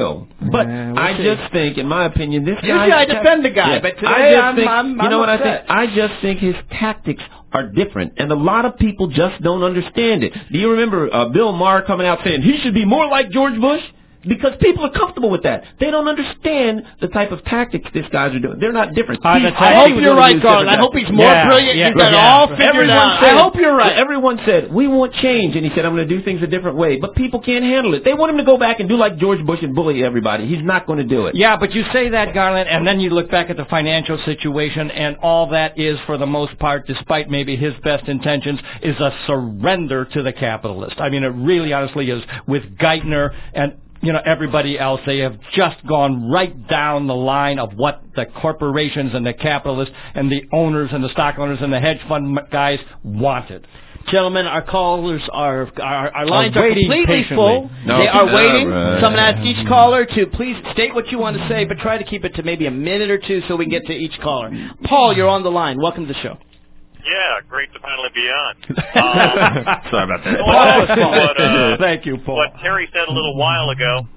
bill. But Yeah, we'll I see. just think, in my opinion, this Usually guy... I defend the guy, yeah, but today I just I'm, think, I'm, You I'm know what upset. I think? I just think his tactics are different, and a lot of people just don't understand it. Do you remember uh, Bill Maher coming out saying he should be more like George Bush? Because people are comfortable with that. They don't understand the type of tactics these guys are doing. They're not different. Uh, He's I hope always you're gonna right, use Garland. different I hope tactics. he's more Yeah, brilliant. yeah, He's got it yeah. all figured Everyone out. said, I hope you're right. Everyone said, we want change. And he said, I'm going to do things a different way. But people can't handle it. They want him to go back and do like George Bush and bully everybody. He's not going to do it. Yeah, but you say that, Garland, and then you look back at the financial situation, and all that is, for the most part, despite maybe his best intentions, is a surrender to the capitalist. I mean, it really honestly is. With Geithner and you know, everybody else, they have just gone right down the line of what the corporations and the capitalists and the owners and the stock owners and the hedge fund guys wanted. Gentlemen, our callers are, our, our lines Are are, waiting completely patiently. full. No, they are all waiting. right. So I'm going to ask each caller to please state what you want to say, but try to keep it to maybe a minute or two so we can get to each caller. Paul, you're on the line. Welcome to the show. Yeah, great to finally be on. Um, Sorry about that. Paul, what, uh, Thank you, Paul. what Terry said a little while ago,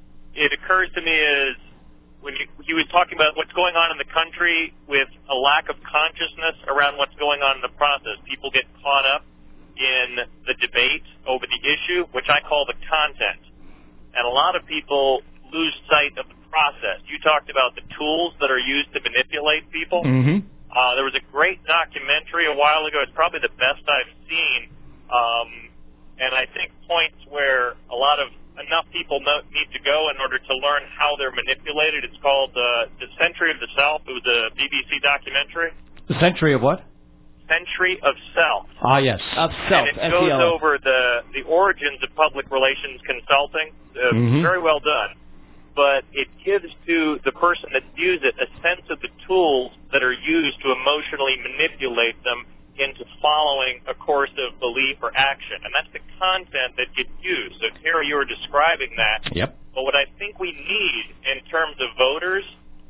it occurs to me is when you, he was talking about what's going on in the country with a lack of consciousness around what's going on in the process. People get caught up in the debate over the issue, which I call the content. And a lot of people lose sight of the process. You talked about the tools that are used to manipulate people. Mm-hmm. Uh, there was a great documentary a while ago. It's probably the best I've seen. Um, and I think points where a lot of enough people know, need to go in order to learn how they're manipulated. It's called uh, The Century of the Self. It was a B B C documentary. The Century of what? Century of Self. Ah, yes. Of self. And it goes over the, the origins of public relations consulting. Uh, Mhm. Very well done. But it gives to the person that views it a sense of the tools that are used to emotionally manipulate them into following a course of belief or action. And that's the content that gets used. So, Terry, you were describing that. Yep. But what I think we need in terms of voters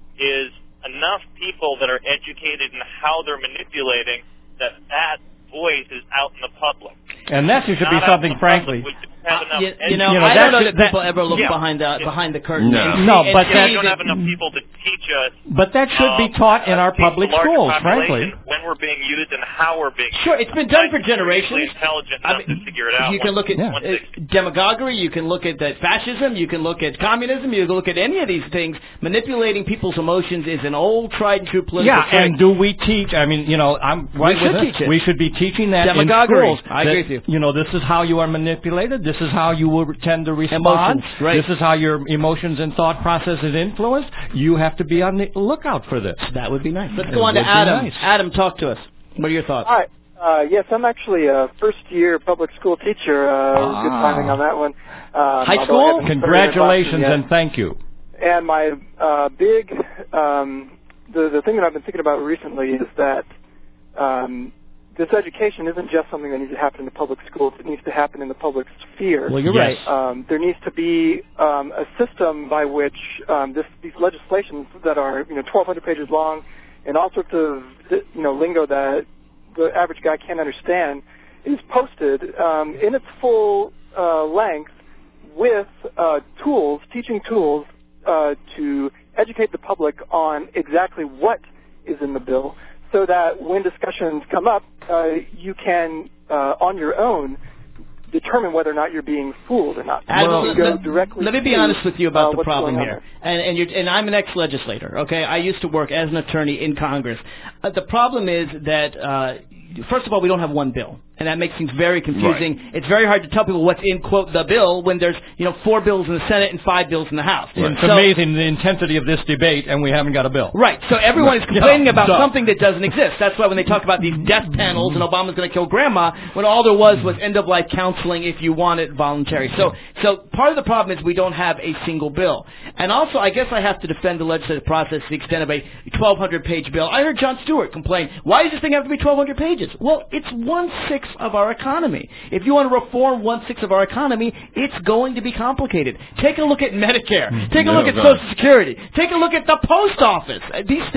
is enough people that are educated in how they're manipulating that that voice is out in the public. And that should be Not out something, in the public. frankly. We just have enough You, you know, You know, I that don't know should- that people that- ever look yeah. behind the behind the curtain. No. and see- No, and but see that- we don't the- have enough people to teach us. But that should be um, taught in our teach the public larger schools, population frankly. when we're being used and how we're being Sure, used. it's been done for Like, they're generations. usually intelligent I enough mean, to figure it out. you can once- look at Yeah. once uh, they- demagoguery, you can look at that fascism, you can look at communism, you can look at any of these things. Manipulating people's emotions is an old, tried and true political Yeah, trick. and do we teach? I mean, you know, I'm right should with teach it. We should be teaching that Demagoguery. in schools. I that, agree with you. You know, this is how you are manipulated. This is how you will tend to respond. Emotions, right. This is how your emotions and thought process is influenced. You have to be on the lookout for this. That would be nice. Let's It go on to would be Adam. nice. Adam, talk to us. What are your thoughts? Hi. Uh, yes, I'm actually a first-year public school teacher. Uh, Ah. Good timing on that one. Um, High although I school? haven't started Congratulations yet. and thank you. And my uh, big, um, the the thing that I've been thinking about recently is that um, this education isn't just something that needs to happen in the public schools. It needs to happen in the public sphere. Well, you're Yes. right. Um, there needs to be um, a system by which um, this, these legislations that are you know twelve hundred pages long and all sorts of you know lingo that the average guy can't understand is posted um, in its full uh, length with uh, tools, teaching tools uh, to educate the public on exactly what is in the bill, so that when discussions come up, uh, you can, uh, on your own, determine whether or not you're being fooled or not. Adam, You let, go let- directly let me be to, honest with you about uh, the what's problem going on here. And and, you're, and I'm an ex-legislator, okay? I used to work as an attorney in Congress. Uh, the problem is that, uh, first of all, we don't have one bill. And that makes things very confusing. Right. It's very hard to tell people what's in, quote, the bill when there's, you know, four bills in the Senate and five bills in the House. It's So- amazing the intensity of this debate, and we haven't got a bill. Right. So everyone is complaining Yeah. about Duh. something that doesn't exist. That's why when they talk about these death panels and Obama's going to kill grandma, when all there was was end-of-life counseling if you want it voluntary. So, so part of the problem is we don't have a single bill. And also, I guess I have to defend the legislative process to the extent of a twelve hundred page bill. I heard Jon Stewart complain, why does this thing have to be twelve hundred pages? Well, it's one-sixth of our economy. If you want to reform one-sixth of our economy, it's going to be complicated. Take a look at Medicare. Take a Yeah, look at God. Social Security. Take a look at the post office. Uh, These things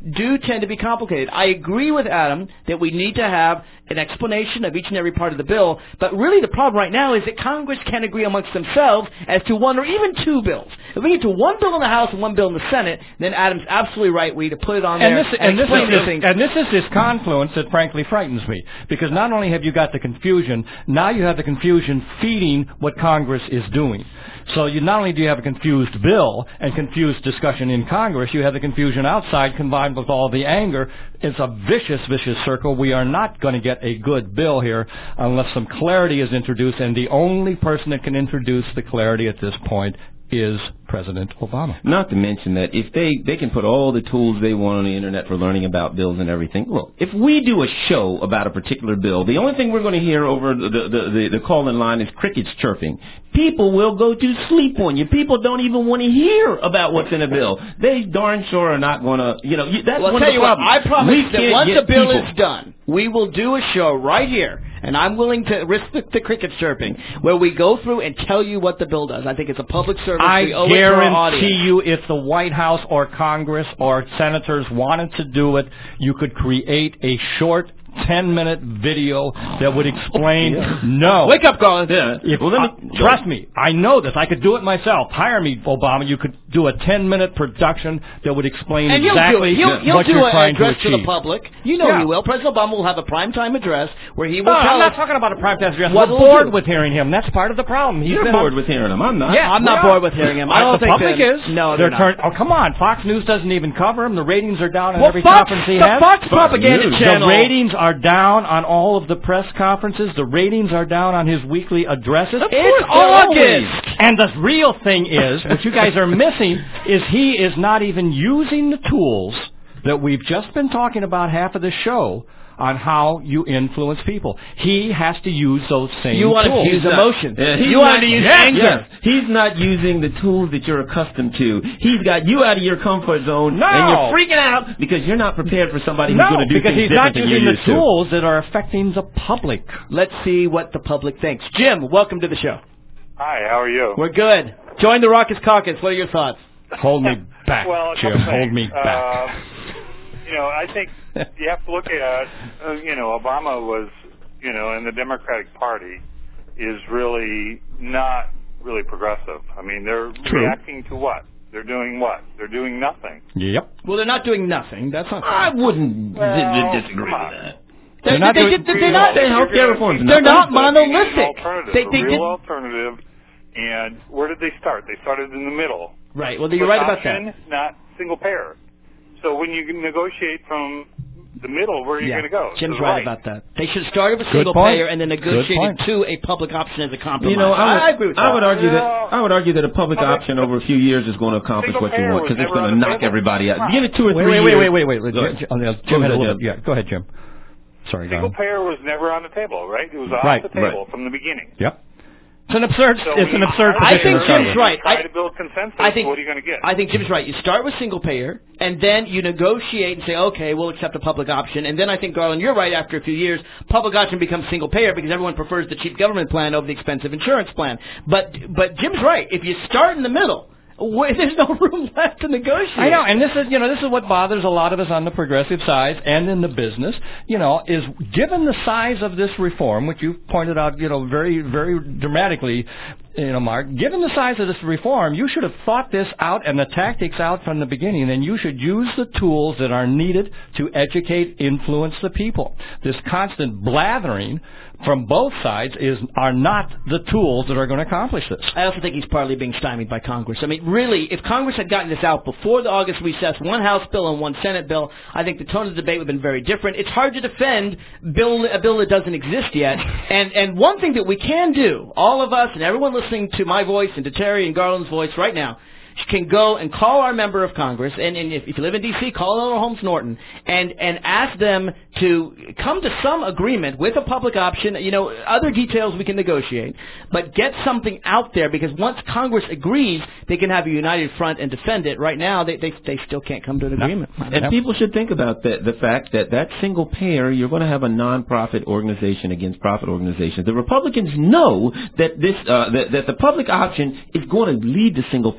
do tend to be complicated. I agree with Adam that we need to have an explanation of each and every part of the bill, but really the problem right now is that Congress can't agree amongst themselves as to one or even two bills. If we get to one bill in the House and one bill in the Senate, then Adam's absolutely right. We need to put it on and there this, and, and this explain is, the things. And this is this confluence that frankly frightens me, because not only have you got the confusion, now you have the confusion feeding what Congress is doing. So you not only do you have a confused bill and confused discussion in Congress, you have the confusion outside combined with all the anger. It's a vicious, vicious circle. We are not going to get a good bill here unless some clarity is introduced, and the only person that can introduce the clarity at this point is President Obama. Not to mention that if they, they can put all the tools they want on the internet for learning about bills and everything. Look, if we do a show about a particular bill, the only thing we're going to hear over the, the, the, the call-in line is crickets chirping. People will go to sleep on you. People don't even want to hear about what's in a bill. They darn sure are not going to, you know, that's well, one I'll of tell the you what, problems. I promise we that once the bill people. is done, we will do a show right here, and I'm willing to risk the, the cricket chirping, where we go through and tell you what the bill does. I think it's a public service. I we owe it to our audience. guarantee you, if the White House or Congress or senators wanted to do it, you could create a short ten-minute video that would explain. Yeah. No. Wake up, Garland. Yeah. If, well, let uh, me, trust me, I know this. I could do it myself. Hire me, Obama. You could do a ten-minute production that would explain and exactly you'll do it. He'll, what he'll do you're an trying address to to, achieve. the public. You know Yeah. he will. President Obama will have a primetime address where he will No, tell I'm not us. talking about a prime time address. What We're we'll bored do. with hearing him. That's part of the problem. He's You're been bored on, with hearing them. I'm not. Yeah, I'm not we are. bored with hearing him. I Uh, don't the think public that, is. No, they're they're turn, not. Oh, come on. Fox News doesn't even cover him. The ratings are down in Well, every Fox, conference he the has. Fox propaganda News. channel. The ratings are down on all of the press conferences. The ratings are down on his weekly addresses. It's August. And the real thing is, what you guys are missing, is he is not even using the tools that we've just been talking about half of the show on how you influence people. He has to use those same You want tools. to use emotion. Yeah, he's you want not- to use yes, anger. yes. He's not using the tools that you're accustomed to. He's got you out of your comfort zone, No. and you're freaking out because you're not prepared for somebody who's No, going to do because things he's not different than using you're the used to. tools that are affecting the public. Let's see what the public thinks. Jim, welcome to the show. Hi, how are you? We're good. Join the Raucous Caucus. What are your thoughts? Hold me back, well, a Jim. couple Hold things. me back. Uh, you know, I think you have to look at, uh, you know, Obama was, you know, in the Democratic Party is really not really progressive. I mean, they're True. reacting to what? They're doing what? They're doing nothing. Yep. Well, they're not doing nothing. That's not. I wouldn't Well, di- di- disagree come with on. that. They're, not they, doing- they, they're not. Their health care reforms. They're not But you need an monolithic. alternative, They, a they real did. alternative. And where did they start? They started in the middle. Right. Well, you're right about Option, that. Not single payer. So when you negotiate from the middle, where are you Yeah, going to go? Jim's To the right about that. They should start with a Good single point. payer and then Good negotiate point. it to a public option as a compromise. You know, I would, I agree with that. I would argue that Well, I would argue that a public public- option over a few years is going to accomplish Single what you payer want was because it's never going to on the knock table. everybody out. Come on. Give it two or Wait, three wait, years. wait, wait, wait, wait. Go ahead. Jim, uh, Jim Go had a ahead, little, Jim. yeah, go ahead, Jim. Sorry, go Single ahead. payer was never on the table, right? It was off Right, the table right. from the beginning. Yep. It's an absurd. So it's when an you absurd try I position think to start Jim's with. right. Try I- to build consensus. I think- what are you going to get? I think Jim's right. You start with single payer, and then you negotiate and say, okay, we'll accept a public option. And then I think, Garland, you're right. After a few years, public option becomes single payer because everyone prefers the cheap government plan over the expensive insurance plan. But but Jim's right. If you start in the middle, where there's no room left to negotiate. I know, and this is, you know, this is what bothers a lot of us on the progressive side and in the business, you know, is given the size of this reform, which you pointed out, you know, very, very dramatically, you know, Mark, given the size of this reform, you should have thought this out and the tactics out from the beginning, and you should use the tools that are needed to educate, influence the people. This constant blathering from both sides is are not the tools that are going to accomplish this. I also think he's partly being stymied by Congress. I mean, really, if Congress had gotten this out before the August recess, one House bill and one Senate bill, I think the tone of the debate would have been very different. It's hard to defend bill, a bill that doesn't exist yet. And, and one thing that we can do, all of us and everyone listening to my voice and to Terry and Garland's voice right now, can go and call our member of Congress, and, and if, if you live in D C, call Eleanor Holmes Norton, and, and ask them to come to some agreement with a public option. You know, other details we can negotiate, but get something out there, because once Congress agrees, they can have a united front and defend it. Right now, they they, they still can't come to an agreement. And people should think about that, the fact that that single payer, you're going to have a nonprofit organization against profit organizations. The Republicans know that this uh, that, that the public option is going to lead to single payer. It's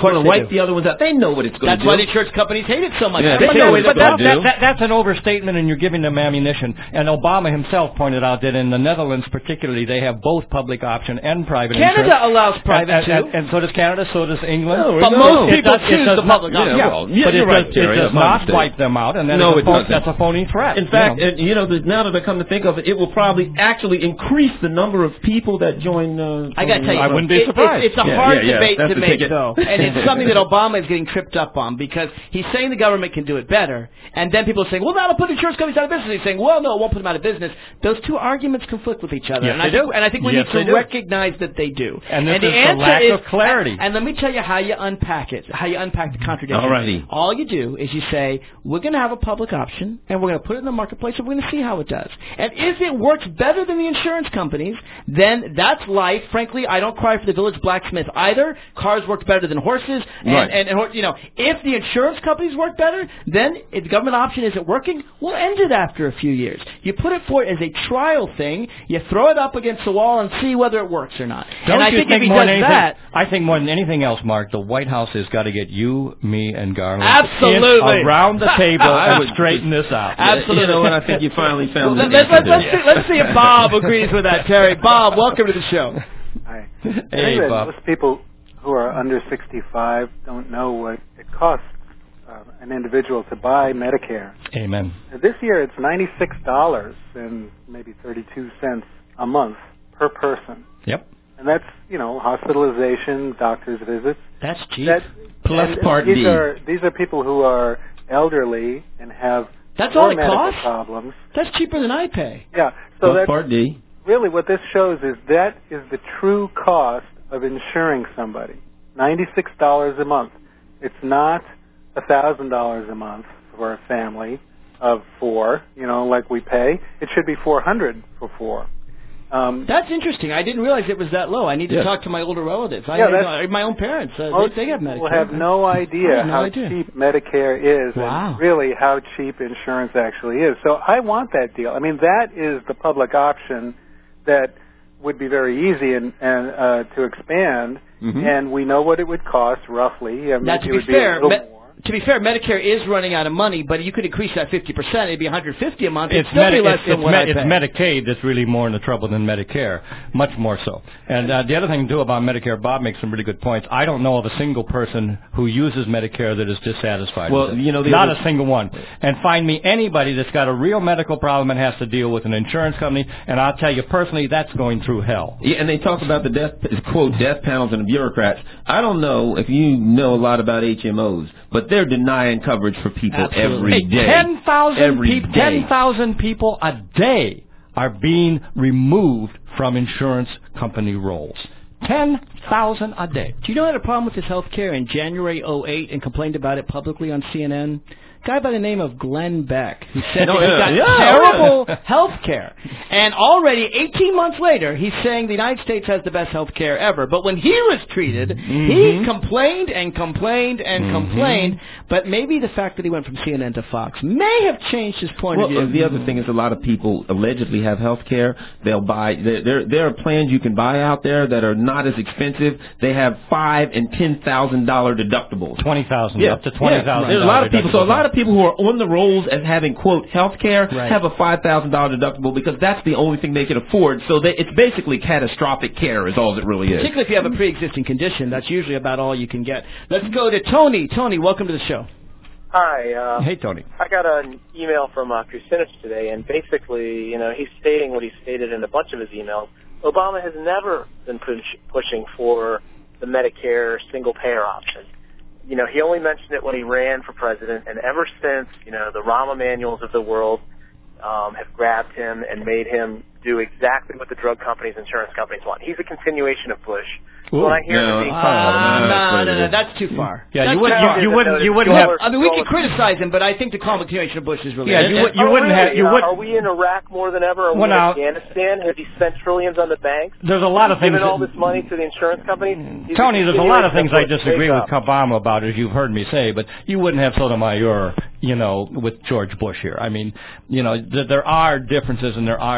going to wipe the other ones out. They know what it's going to do. That's why the insurance companies hate it so much. Yeah, they they know know what what it's But they'll that, do. that, that, that's an overstatement, and you're giving them ammunition. And Obama himself pointed out that in the Netherlands, particularly, they have both public option and private Canada insurance. allows private, and, too. and, and, and so does Canada, so does England. No, But no. most It people does- it choose does the not- public yeah, option. Yeah, well, yeah, but it you're does, right, Terry. it does That's my not mistake. wipe them out, and that No, is a it phony, doesn't. that's a phony threat. In fact, you know. and, you know, the, now that I come to think of it, it will probably actually increase the number of people that join. Uh, I got to tell you, I wouldn't be it- surprised. It's, it's a Yeah, hard yeah, yeah. debate That's to the make, ticket. though, and it's something that Obama is getting tripped up on because he's saying the government can do it better, and then people are saying, "Well, that'll put insurance companies out of business." He's saying, "Well, no, it won't put them out of business." Those two arguments conflict with each other, Yes, and they I think, do. and I think we Yes, need to they do. recognize that they do. And this the is the answer lack is, of clarity. And, and let me tell you how you unpack it, how you unpack the contradiction. Alrighty. All you do is you say, "We're going to have a public option, and we're going to put it in the marketplace, and we're going to see how it does. And if it works better than the insurance companies, then that's life. Frankly, I don't cry for the village blacksmith either. Cars work better than horses, and, Right. and, and you know, if the insurance companies work better, then if the government option isn't working, we'll end it after a few years. You put it forward as a trial thing. You throw it up against the wall and see whether it works or not. Don't and I you think, think if he more does than anything, that, I think more than anything else, Mark, the White House has got to get you, me, and Garland Absolutely. in around the table I and would- straighten this out. Absolutely. You know what? I think you finally found Well, the let, let, answer let's, there. see, let's see if Bob agrees with that, Terry. Bob, welcome to the show. Hi. I Hey, think that Bob. most people who are under sixty-five don't know what it costs uh, an individual to buy Medicare. Amen. This year it's ninety-six dollars and maybe thirty-two cents a month per person. Yep. And that's, you know, hospitalization, doctor's visits. That's cheap. That, Plus and Part these D. Are, these are people who are elderly and have That's more all it medical costs? problems. That's cheaper than I pay. Yeah. So Plus that's Part D. really what this shows is that is the true cost of insuring somebody. ninety-six dollars a month. It's not one thousand dollars a month for a family of four, you know, like we pay. It should be four hundred dollars for four. Um, That's interesting. I didn't realize it was that low. I need to Yeah. talk to my older relatives. I, Yeah, I, that's- my own parents. Uh, most they, they have people Medicare. have no I idea have no how idea. cheap Medicare is Wow. and really how cheap insurance actually is. So I want that deal. I mean, that is the public option that would be very easy and, and uh, to expand, Mhm. and we know what it would cost roughly. I mean, Now, it to be would fair, be a little Me- more. to be fair, Medicare is running out of money, but you could increase that fifty percent. It'd be one hundred fifty a month. It'd It's, still Medi- be less it's, than it's, what Me- I it's pay. Medicaid that's really more in the trouble than Medicare, much more so. And uh, the other thing, too, about Medicare, Bob makes some really good points. I don't know of a single person who uses Medicare that is dissatisfied Well, with it. you know, the Not other- a single one. And find me anybody that's got a real medical problem and has to deal with an insurance company, and I'll tell you personally, that's going through hell. Yeah, and they talk about the death, quote, death panels and the bureaucrats. I don't know if you know a lot about H M Os, but they're denying coverage for people every Hey, day. ten thousand Every people, day. ten thousand people a day are being removed from insurance company rolls. ten thousand a day. Do you know I had a problem with this health care in January oh eight and complained about it publicly on C N N? A guy by the name of Glenn Beck who said Oh, that he yeah, got yeah, terrible yeah. health care. And already eighteen months later, he's saying the United States has the best health care ever. But when he was treated, Mm-hmm. he complained and complained and complained. But maybe the fact that he went from C N N to Fox may have changed his point Well, of view. the other thing is a lot of people allegedly have health care. They'll buy, there, there, there are plans you can buy out there that are not as expensive. They have five and ten thousand dollar deductibles. Twenty thousand, Yeah, up to twenty yeah. thousand. There's a lot of people. So a lot of people who are on the rolls as having quote health care Right. have a five thousand dollar deductible because that's the only thing they can afford. So they, it's basically catastrophic care is all it really is. Particularly if you have a pre-existing condition, that's usually about all you can get. Let's go to Tony. Tony, welcome to the show. Hi. Uh, Hey, Tony. I got an email from uh, Kucinich today, and basically, you know, he's stating what he stated in a bunch of his emails. Obama has never been push, pushing for the Medicare single-payer option. You know, he only mentioned it when he ran for president, and ever since, you know, the Rahm Emanuels of the world um, have grabbed him and made him do exactly what the drug companies, insurance companies want. He's a continuation of Bush. So when I hear no. him being Uh, that's no, what no, it no, is. that's too far. Yeah, That's you wouldn't, too you, far. you wouldn't, you wouldn't Well, have. I mean, we can criticize him, but I think the continuation of Bush is really. Yeah, and- you and- would- you oh, wouldn't really? have- you Uh, would- Are we in Iraq more than ever? Are we Well, in now- Afghanistan? Has he spent trillions on the banks? There's a lot of things. Given all that- this money to the insurance companies? He's Tony, there's a lot of things I continuation disagree with Bush. Obama about, as you've heard me say, but you wouldn't have Sotomayor, you know, with George Bush here. I mean, you know, th- there are differences and there are different things.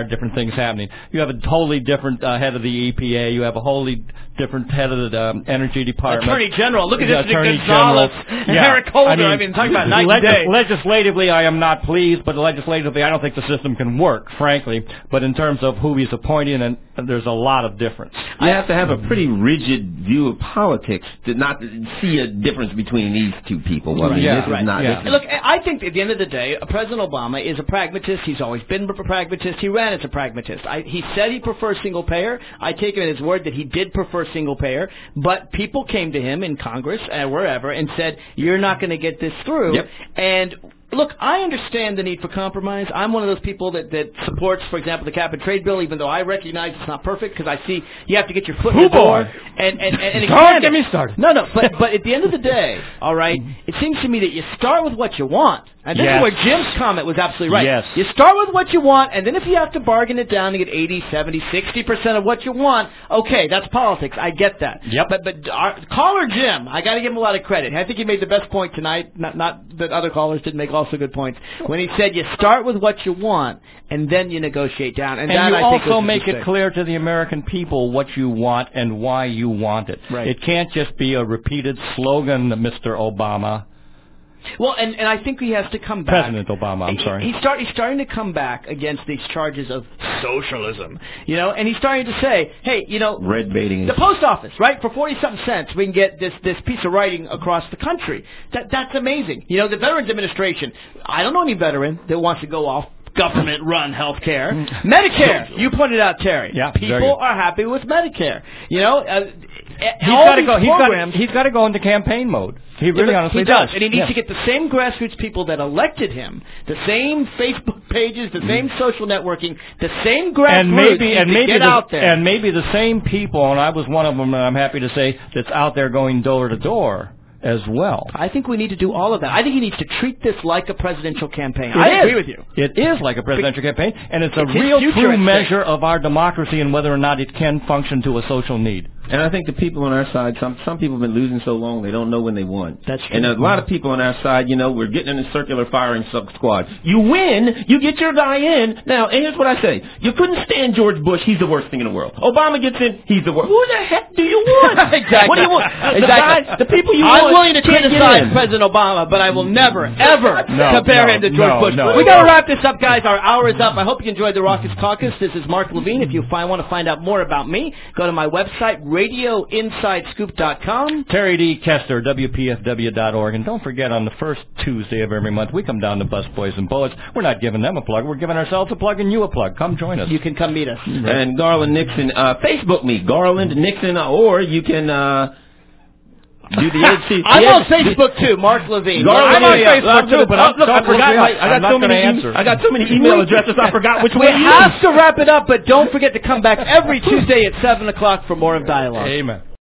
things happening. You have a totally different uh, head of the E P A. You have a wholly different head of the um, Energy Department. Attorney General. Look at the this Attorney Gonzalez. General. Yeah. Eric Holder. I mean, I mean talking about night leg- and day. Legislatively, I am not pleased, but legislatively, I don't think the system can work, frankly. But in terms of who he's appointing, and, and there's a lot of difference. You have to have a pretty rigid view of politics to not see a difference between these two people. I mean, Yeah, this is right, not. yeah. This is Look, I think at the end of the day, President Obama is a pragmatist. He's always been a pragmatist. He ran as a pragmatist. I, he said he prefers single payer. I take him at his word that he did prefer single payer. But people came to him in Congress and wherever and said, "You're not going to get this through." Yep. And look, I understand the need for compromise. I'm one of those people that, that supports, for example, the cap and trade bill, even though I recognize it's not perfect because I see you have to get your foot in the door. And, and, and, and Don't get me started. No, no, but, but at the end of the day, all right, it seems to me that you start with what you want. And this Yes. is where Jim's comment was absolutely right. Yes. You start with what you want, and then if you have to bargain it down to get eighty, seventy, sixty percent of what you want, okay, that's politics. I get that. Yep. But but our, caller Jim, I got to give him a lot of credit. I think he made the best point tonight. Not not that other callers didn't make also good points when he said you start with what you want and then you negotiate down. And, And that, you I think, also was a make it mistake. clear to the American people what you want and why you want it. Right. It can't just be a repeated slogan, Mister Obama. Well, and, and I think he has to come back. President Obama, I'm sorry. He, he start, he's starting to come back against these charges of socialism, you know, and he's starting to say, hey, you know, red baiting. the post office, right? For forty-something cents, we can get this, this piece of writing across the country. That That's amazing. You know, the Veterans Administration, I don't know any veteran that wants to go off government-run health care. Medicare, you pointed out, Terry. Yeah, very People good. are happy with Medicare. You know, uh, He's all got to these go. He's got. programs- He's got to go into campaign mode. He Yeah, really but honestly he does, does. and he needs Yes. to get the same grassroots people that elected him, the same Facebook pages, the same social networking, the same grassroots. and maybe and need to maybe get the, out there. and maybe the same people, and I was one of them, and I'm happy to say that's out there going door to door as well. I think we need to do all of that. I think he needs to treat this like a presidential campaign. It I is. agree with you. It is like a presidential campaign, and it's a It's his real future true at stake. measure of our democracy and whether or not it can function to a social need. And I think the people on our side, some some people have been losing so long they don't know when they won. That's true. And a lot of people on our side, you know, we're getting in a circular firing sub squad. You win, you get your guy in. Now, and here's what I say: you couldn't stand George Bush; he's the worst thing in the world. Obama gets in; he's the worst. Who the heck do you want? Exactly. What do you want? The Exactly. guys, the people you I'm want. willing to can't get criticize in. President Obama, but I will never, ever No, compare no, him to George no, Bush. no. We got to wrap this up, guys. Our hour is up. I hope you enjoyed the Raucous Caucus. This is Mark Levine. If you find, want to find out more about me, go to my website, radio inside scoop dot com. Terry D. Kester, W P F W dot org. And don't forget, on the first Tuesday of every month, we come down to Bus Boys and Bullets. We're not giving them a plug. We're giving ourselves a plug and you a plug. Come join us. You can come meet us. And Garland Nixon, uh, Facebook me, Garland Nixon, or you can uh, do the H C. I'm the on H- Facebook too, Mark Levine. Garland, I'm on yeah, yeah. Facebook, too, but Oh, I'm- look, I don't forgot. look me My, up. I got I'm not so many. gonna e- answer. I got so many email addresses. I forgot which We one. have to wrap it up, but don't forget to come back every Tuesday at seven o'clock for more of Dialogue. Amen.